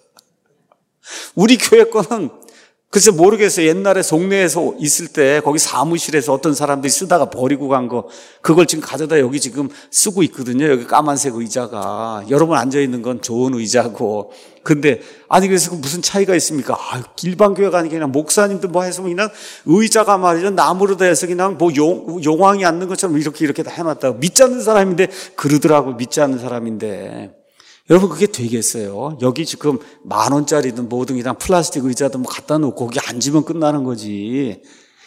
우리 교회 거는 글쎄 모르겠어요. 옛날에 송내에서 있을 때 거기 사무실에서 어떤 사람들이 쓰다가 버리고 간 거 그걸 지금 가져다 여기 지금 쓰고 있거든요. 여기 까만색 의자가. 여러분 앉아있는 건 좋은 의자고. 근데 아니 그래서 무슨 차이가 있습니까? 아, 일반 교회가 아니라 그냥 목사님들 뭐 해서 그냥 의자가 말이죠. 나무로 돼서 그냥 뭐 용, 용왕이 앉는 것처럼 이렇게 이렇게 다 해놨다고. 믿지 않는 사람인데 그러더라고. 믿지 않는 사람인데. 여러분 그게 되겠어요? 여기 지금 만 원짜리든 뭐든 그냥 플라스틱 의자든 뭐 갖다 놓고 거기 앉으면 끝나는 거지.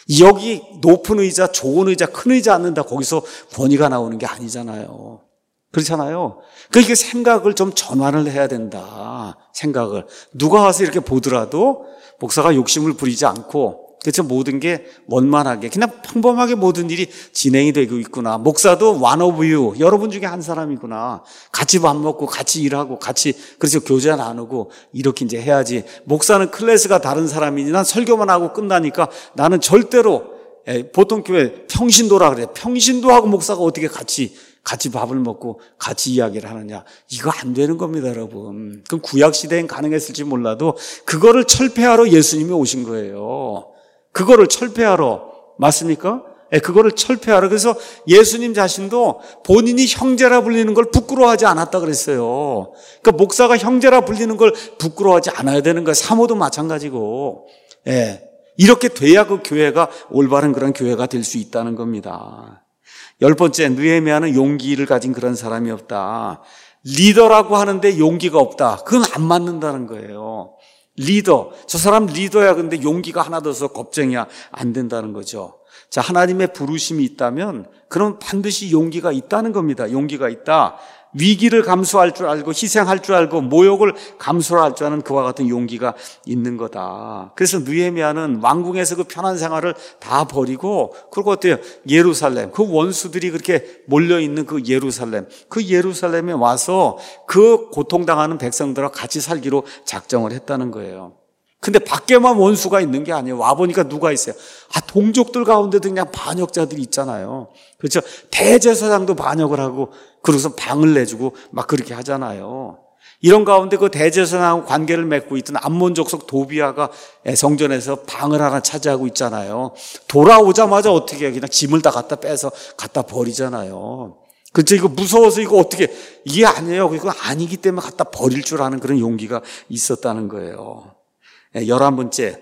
여기 높은 의자, 좋은 의자, 큰 의자 앉는다 거기서 권위가 나오는 게 아니잖아요. 그렇잖아요. 그러니까 생각을 좀 전환을 해야 된다. 생각을. 누가 와서 이렇게 보더라도 목사가 욕심을 부리지 않고 그래서 모든 게 원만하게 그냥 평범하게 모든 일이 진행이 되고 있구나. 목사도 one of you, 여러분 중에 한 사람이구나. 같이 밥 먹고 같이 일하고 같이 그래서 교제 나누고 이렇게 이제 해야지. 목사는 클래스가 다른 사람이니 난 설교만 하고 끝나니까 나는 절대로 보통 교회 평신도라 그래요. 평신도하고 목사가 어떻게 같이 같이 밥을 먹고 같이 이야기를 하느냐. 이거 안 되는 겁니다, 여러분. 그럼 구약 시대엔 가능했을지 몰라도 그거를 철폐하러 예수님이 오신 거예요. 그거를 철폐하러. 맞습니까? 예, 그거를 철폐하러. 그래서 예수님 자신도 본인이 형제라 불리는 걸 부끄러워하지 않았다 그랬어요. 그러니까 목사가 형제라 불리는 걸 부끄러워하지 않아야 되는 거예요. 사모도 마찬가지고. 예. 이렇게 돼야 그 교회가 올바른 그런 교회가 될 수 있다는 겁니다. 열 번째, 느헤미야는 용기를 가진 그런 사람이 없다. 리더라고 하는데 용기가 없다. 그건 안 맞는다는 거예요. 리더, 저 사람 리더야. 근데 용기가 하나도 없어 겁쟁이야. 안 된다는 거죠. 자, 하나님의 부르심이 있다면 그럼 반드시 용기가 있다는 겁니다. 용기가 있다. 위기를 감수할 줄 알고 희생할 줄 알고 모욕을 감수할 줄 아는 그와 같은 용기가 있는 거다. 그래서 느헤미야는 왕궁에서 그 편한 생활을 다 버리고 그리고 어때요? 예루살렘, 그 원수들이 그렇게 몰려있는 그 예루살렘, 그 예루살렘에 와서 그 고통당하는 백성들과 같이 살기로 작정을 했다는 거예요. 근데 밖에만 원수가 있는 게 아니에요. 와보니까 누가 있어요? 아, 동족들 가운데도 그냥 반역자들이 있잖아요. 그렇죠? 대제사장도 반역을 하고, 그러고서 방을 내주고 막 그렇게 하잖아요. 이런 가운데 그 대제사장하고 관계를 맺고 있던 암몬 족속 도비아가 성전에서 방을 하나 차지하고 있잖아요. 돌아오자마자 어떻게 해요? 그냥 짐을 다 갖다 빼서 갖다 버리잖아요. 그렇죠? 이거 무서워서 이거 어떻게, 이게 아니에요. 이거 아니기 때문에 갖다 버릴 줄 아는 그런 용기가 있었다는 거예요. 열한 번째,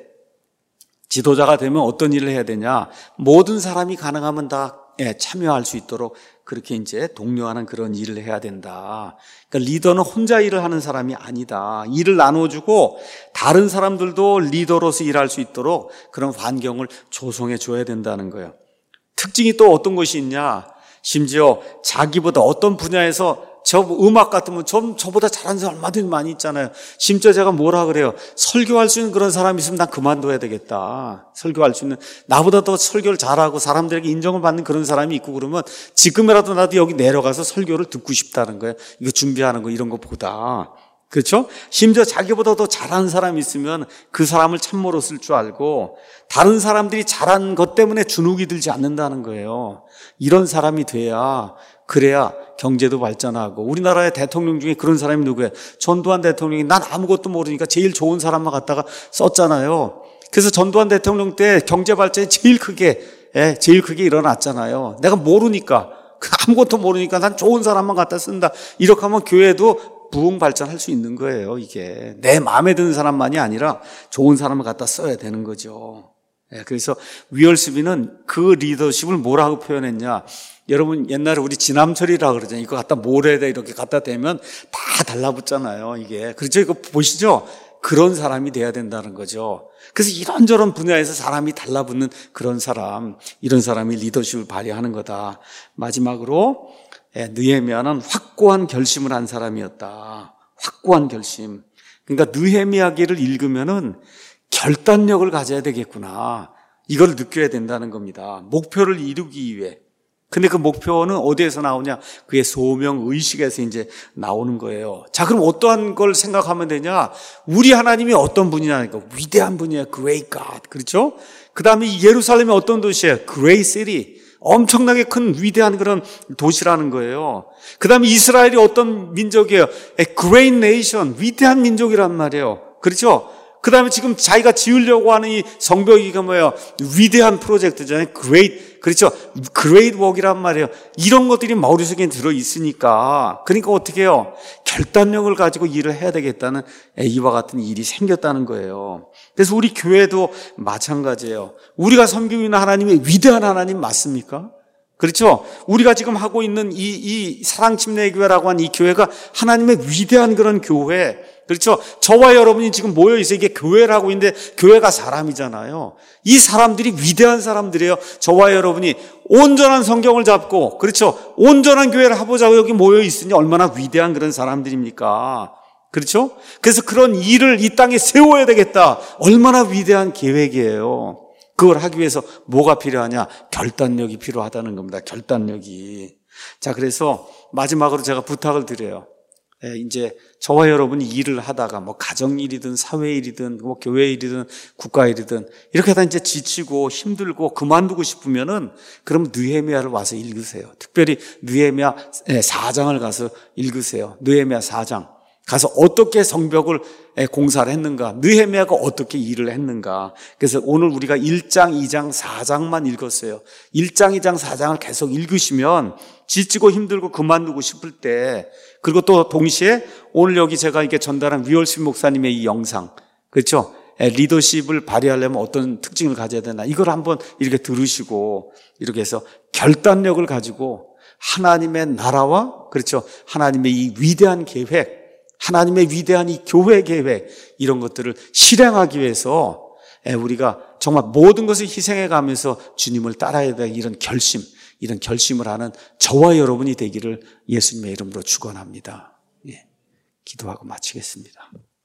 지도자가 되면 어떤 일을 해야 되냐? 모든 사람이 가능하면 다 참여할 수 있도록 그렇게 이제 독려하는 그런 일을 해야 된다. 그러니까 리더는 혼자 일을 하는 사람이 아니다. 일을 나눠주고 다른 사람들도 리더로서 일할 수 있도록 그런 환경을 조성해 줘야 된다는 거예요. 특징이 또 어떤 것이 있냐? 심지어 자기보다 어떤 분야에서 저 음악 같으면 저, 저보다 잘하는 사람 얼마든지 많이 있잖아요. 심지어 제가 뭐라 그래요? 설교할 수 있는 그런 사람이 있으면 난 그만둬야 되겠다. 설교할 수 있는, 나보다 더 설교를 잘하고 사람들에게 인정을 받는 그런 사람이 있고 그러면 지금이라도 나도 여기 내려가서 설교를 듣고 싶다는 거예요. 이거 준비하는 거 이런 거보다. 그렇죠? 심지어 자기보다 더 잘하는 사람이 있으면 그 사람을 참모로 쓸 줄 알고 다른 사람들이 잘한 것 때문에 주눅이 들지 않는다는 거예요. 이런 사람이 돼야, 그래야 경제도 발전하고. 우리나라의 대통령 중에 그런 사람이 누구예요? 전두환 대통령이 난 아무것도 모르니까 제일 좋은 사람만 갖다가 썼잖아요. 그래서 전두환 대통령 때 경제 발전이 제일 크게, 예, 제일 크게 일어났잖아요. 내가 모르니까, 아무것도 모르니까 난 좋은 사람만 갖다 쓴다. 이렇게 하면 교회도 부흥 발전할 수 있는 거예요, 이게. 내 마음에 드는 사람만이 아니라 좋은 사람을 갖다 써야 되는 거죠. 예, 그래서 위얼스비는 그 리더십을 뭐라고 표현했냐. 여러분 옛날에 우리 지남철이라고 그러잖아요. 이거 갖다 모래에다 이렇게 갖다 대면 다 달라붙잖아요, 이게. 그렇죠? 이거 보시죠? 그런 사람이 돼야 된다는 거죠. 그래서 이런저런 분야에서 사람이 달라붙는 그런 사람, 이런 사람이 리더십을 발휘하는 거다. 마지막으로 느헤미야는 확고한 결심을 한 사람이었다. 확고한 결심. 그러니까 느헤미야기를 읽으면은 결단력을 가져야 되겠구나. 이걸 느껴야 된다는 겁니다. 목표를 이루기 위해. 근데 그 목표는 어디에서 나오냐? 그의 소명 의식에서 이제 나오는 거예요. 자, 그럼 어떠한 걸 생각하면 되냐? 우리 하나님이 어떤 분이냐니까. 위대한 분이에요. Great God. 그렇죠? 그 다음에 예루살렘이 어떤 도시예요? Great City. 엄청나게 큰 위대한 그런 도시라는 거예요. 그 다음에 이스라엘이 어떤 민족이에요? A Great Nation. 위대한 민족이란 말이에요. 그렇죠? 그 다음에 지금 자기가 지으려고 하는 이 성벽이가 뭐예요? 위대한 프로젝트잖아요. Great, 그렇죠? Great work이란 말이에요. 이런 것들이 머릿속에 들어있으니까. 그러니까 어떻게 해요? 결단력을 가지고 일을 해야 되겠다는 이와 같은 일이 생겼다는 거예요. 그래서 우리 교회도 마찬가지예요. 우리가 섬기고 있는 하나님이 위대한 하나님 맞습니까? 그렇죠? 우리가 지금 하고 있는 이, 이 사랑침례교회라고 하는 이 교회가 하나님의 위대한 그런 교회. 그렇죠? 저와 여러분이 지금 모여 있어요. 이게 교회라고 있는데 교회가 사람이잖아요. 이 사람들이 위대한 사람들이에요. 저와 여러분이 온전한 성경을 잡고, 그렇죠? 온전한 교회를 해보자고 여기 모여 있으니 얼마나 위대한 그런 사람들입니까? 그렇죠? 그래서 그런 일을 이 땅에 세워야 되겠다. 얼마나 위대한 계획이에요. 그걸 하기 위해서 뭐가 필요하냐? 결단력이 필요하다는 겁니다. 결단력이. 자, 그래서 마지막으로 제가 부탁을 드려요. 예, 이제 저와 여러분이 일을 하다가 뭐 가정일이든 사회일이든 뭐 교회일이든 국가일이든 이렇게 다 이제 지치고 힘들고 그만두고 싶으면은 그럼 느헤미야를 와서 읽으세요. 특별히 느헤미야 사 장을 가서 읽으세요. 느헤미야 사 장. 가서 어떻게 성벽을 공사를 했는가, 느헤미야가 어떻게 일을 했는가. 그래서 오늘 우리가 일 장, 이 장, 사 장만 읽었어요. 일 장, 이 장, 사 장을 계속 읽으시면 지치고 힘들고 그만두고 싶을 때, 그리고 또 동시에 오늘 여기 제가 이렇게 전달한 위얼스 목사님의 이 영상, 그렇죠? 리더십을 발휘하려면 어떤 특징을 가져야 되나, 이걸 한번 이렇게 들으시고 이렇게 해서 결단력을 가지고 하나님의 나라와, 그렇죠, 하나님의 이 위대한 계획, 하나님의 위대한 이 교회 계획, 이런 것들을 실행하기 위해서 우리가 정말 모든 것을 희생해 가면서 주님을 따라야 될 이런 결심, 이런 결심을 하는 저와 여러분이 되기를 예수님의 이름으로 축원합니다. 예, 기도하고 마치겠습니다.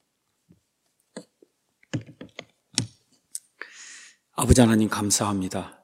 아버지 하나님 감사합니다.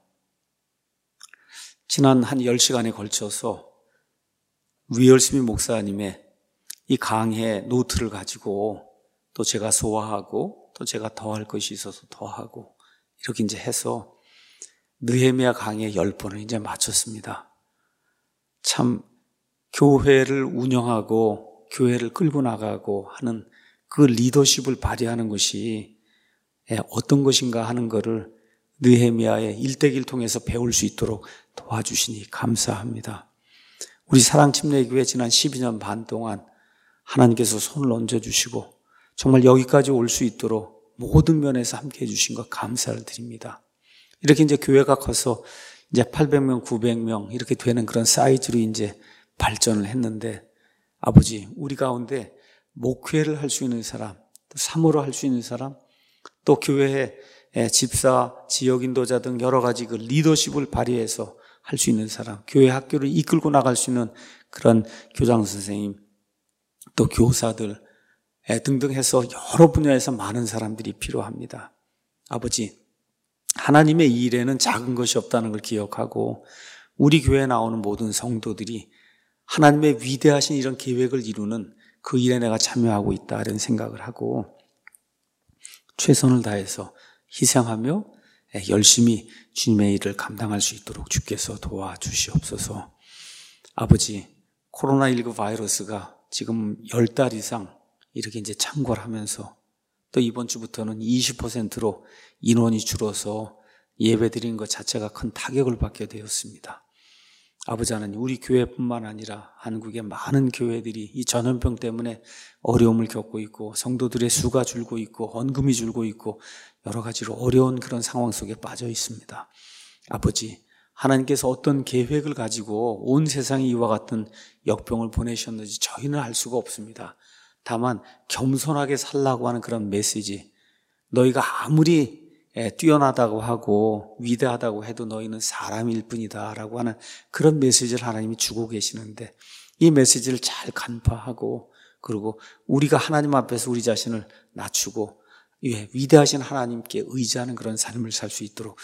지난 한 열 시간에 걸쳐서 위얼스미 목사님의 이 강해 노트를 가지고 또 제가 소화하고 또 제가 더할 것이 있어서 더하고 이렇게 이제 해서 느헤미야 강해 열 번을 이제 마쳤습니다. 참 교회를 운영하고 교회를 끌고 나가고 하는 그 리더십을 발휘하는 것이 어떤 것인가 하는 것을 느헤미야의 일대기를 통해서 배울 수 있도록 도와주시니 감사합니다. 우리 사랑침례교회 지난 십이 년 반 동안 하나님께서 손을 얹어주시고 정말 여기까지 올 수 있도록 모든 면에서 함께해 주신 것 감사를 드립니다. 이렇게 이제 교회가 커서 이제 팔백 명, 구백 명 이렇게 되는 그런 사이즈로 이제 발전을 했는데 아버지, 우리 가운데 목회를 할 수 있는 사람, 또 사모를 할 수 있는 사람, 또 교회에 집사, 지역인도자 등 여러 가지 그 리더십을 발휘해서 할 수 있는 사람, 교회 학교를 이끌고 나갈 수 있는 그런 교장 선생님, 또 교사들 등등 해서 여러 분야에서 많은 사람들이 필요합니다. 아버지, 하나님의 일에는 작은 것이 없다는 걸 기억하고 우리 교회에 나오는 모든 성도들이 하나님의 위대하신 이런 계획을 이루는 그 일에 내가 참여하고 있다 이런 생각을 하고 최선을 다해서 희생하며 열심히 주님의 일을 감당할 수 있도록 주께서 도와주시옵소서. 아버지, 코로나십구 바이러스가 지금 열 달 이상 이렇게 이제 창궐하면서 또 이번 주부터는 이십 퍼센트로 인원이 줄어서 예배드리는 것 자체가 큰 타격을 받게 되었습니다. 아버지 하나님, 우리 교회뿐만 아니라 한국의 많은 교회들이 이 전염병 때문에 어려움을 겪고 있고 성도들의 수가 줄고 있고 헌금이 줄고 있고 여러 가지로 어려운 그런 상황 속에 빠져 있습니다. 아버지, 하나님께서 어떤 계획을 가지고 온 세상에 이와 같은 역병을 보내셨는지 저희는 알 수가 없습니다. 다만 겸손하게 살라고 하는 그런 메시지, 너희가 아무리 뛰어나다고 하고 위대하다고 해도 너희는 사람일 뿐이다 라고 하는 그런 메시지를 하나님이 주고 계시는데, 이 메시지를 잘 간파하고 그리고 우리가 하나님 앞에서 우리 자신을 낮추고 예, 위대하신 하나님께 의지하는 그런 삶을 살 수 있도록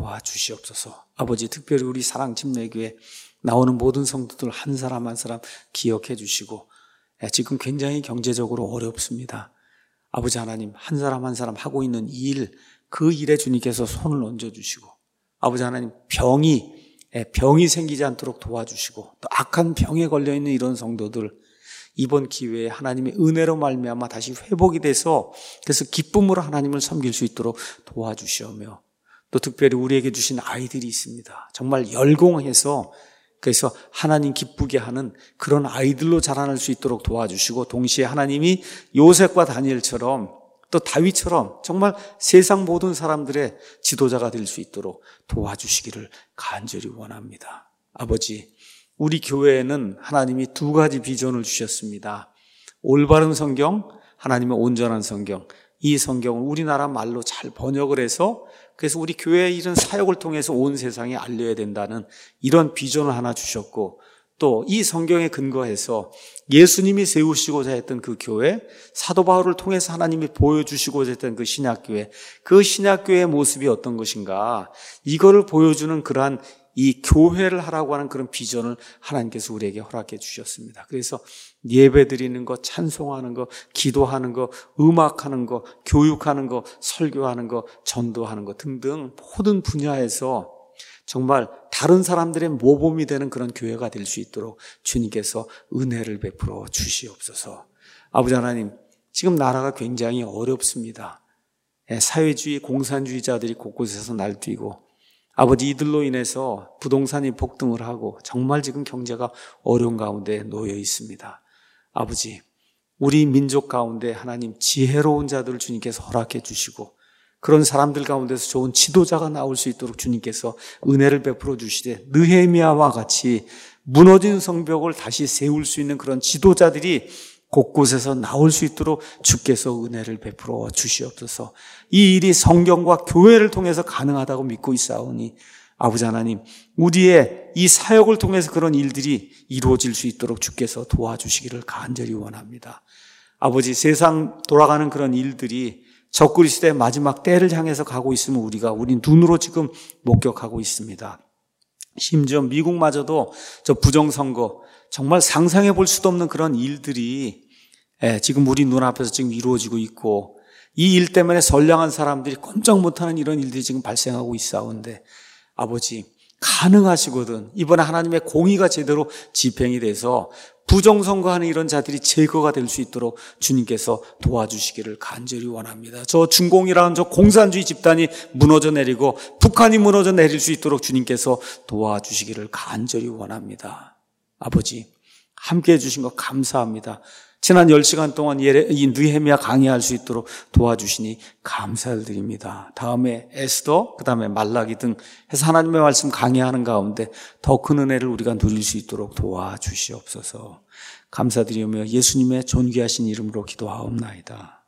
도와주시옵소서. 아버지, 특별히 우리 사랑침례교회 나오는 모든 성도들 한 사람 한 사람 기억해 주시고, 지금 굉장히 경제적으로 어렵습니다. 아버지 하나님, 한 사람 한 사람 하고 있는 일, 그 일에 주님께서 손을 얹어주시고, 아버지 하나님, 병이 병이 생기지 않도록 도와주시고, 또 악한 병에 걸려있는 이런 성도들 이번 기회에 하나님의 은혜로 말미암아 다시 회복이 돼서 그래서 기쁨으로 하나님을 섬길 수 있도록 도와주시오며, 또 특별히 우리에게 주신 아이들이 있습니다. 정말 열공해서 그래서 하나님 기쁘게 하는 그런 아이들로 자라날 수 있도록 도와주시고, 동시에 하나님이 요셉과 다니엘처럼 또 다윗처럼 정말 세상 모든 사람들의 지도자가 될 수 있도록 도와주시기를 간절히 원합니다. 아버지, 우리 교회에는 하나님이 두 가지 비전을 주셨습니다. 올바른 성경, 하나님의 온전한 성경. 이 성경을 우리나라 말로 잘 번역을 해서 그래서 우리 교회의 이런 사역을 통해서 온 세상에 알려야 된다는 이런 비전을 하나 주셨고, 또 이 성경에 근거해서 예수님이 세우시고자 했던 그 교회, 사도 바울을 통해서 하나님이 보여주시고자 했던 그 신약교회, 그 신약교회의 모습이 어떤 것인가, 이거를 보여주는 그러한 이 교회를 하라고 하는 그런 비전을 하나님께서 우리에게 허락해 주셨습니다. 그래서 예배 드리는 거, 찬송하는 거, 기도하는 거, 음악하는 거, 교육하는 거, 설교하는 거, 전도하는 거 등등 모든 분야에서 정말 다른 사람들의 모범이 되는 그런 교회가 될 수 있도록 주님께서 은혜를 베풀어 주시옵소서. 아버지 하나님, 지금 나라가 굉장히 어렵습니다. 사회주의, 공산주의자들이 곳곳에서 날뛰고, 아버지, 이들로 인해서 부동산이 폭등을 하고 정말 지금 경제가 어려운 가운데 놓여 있습니다. 아버지, 우리 민족 가운데 하나님 지혜로운 자들을 주님께서 허락해 주시고, 그런 사람들 가운데서 좋은 지도자가 나올 수 있도록 주님께서 은혜를 베풀어 주시되, 느헤미야와 같이 무너진 성벽을 다시 세울 수 있는 그런 지도자들이 곳곳에서 나올 수 있도록 주께서 은혜를 베풀어 주시옵소서. 이 일이 성경과 교회를 통해서 가능하다고 믿고 있사오니 아버지 하나님, 우리의 이 사역을 통해서 그런 일들이 이루어질 수 있도록 주께서 도와주시기를 간절히 원합니다. 아버지, 세상 돌아가는 그런 일들이 적그리스도의 마지막 때를 향해서 가고 있으면 우리가 우리 눈으로 지금 목격하고 있습니다. 심지어 미국마저도 저 부정선거, 정말 상상해 볼 수도 없는 그런 일들이 지금 우리 눈앞에서 지금 이루어지고 있고, 이 일 때문에 선량한 사람들이 꼼짝 못하는 이런 일들이 지금 발생하고 있사온데, 아버지, 가능하시거든 이번에 하나님의 공의가 제대로 집행이 돼서 부정선거하는 이런 자들이 제거가 될 수 있도록 주님께서 도와주시기를 간절히 원합니다. 저 중공이라는 저 공산주의 집단이 무너져 내리고 북한이 무너져 내릴 수 있도록 주님께서 도와주시기를 간절히 원합니다. 아버지, 함께해 주신 것 감사합니다. 지난 열 시간 동안 이 느헤미야 강의할 수 있도록 도와주시니 감사를 드립니다. 다음에 에스더, 그 다음에 말라기 등 해서 하나님의 말씀 강의하는 가운데 더 큰 은혜를 우리가 누릴 수 있도록 도와주시옵소서. 감사드리며 예수님의 존귀하신 이름으로 기도하옵나이다.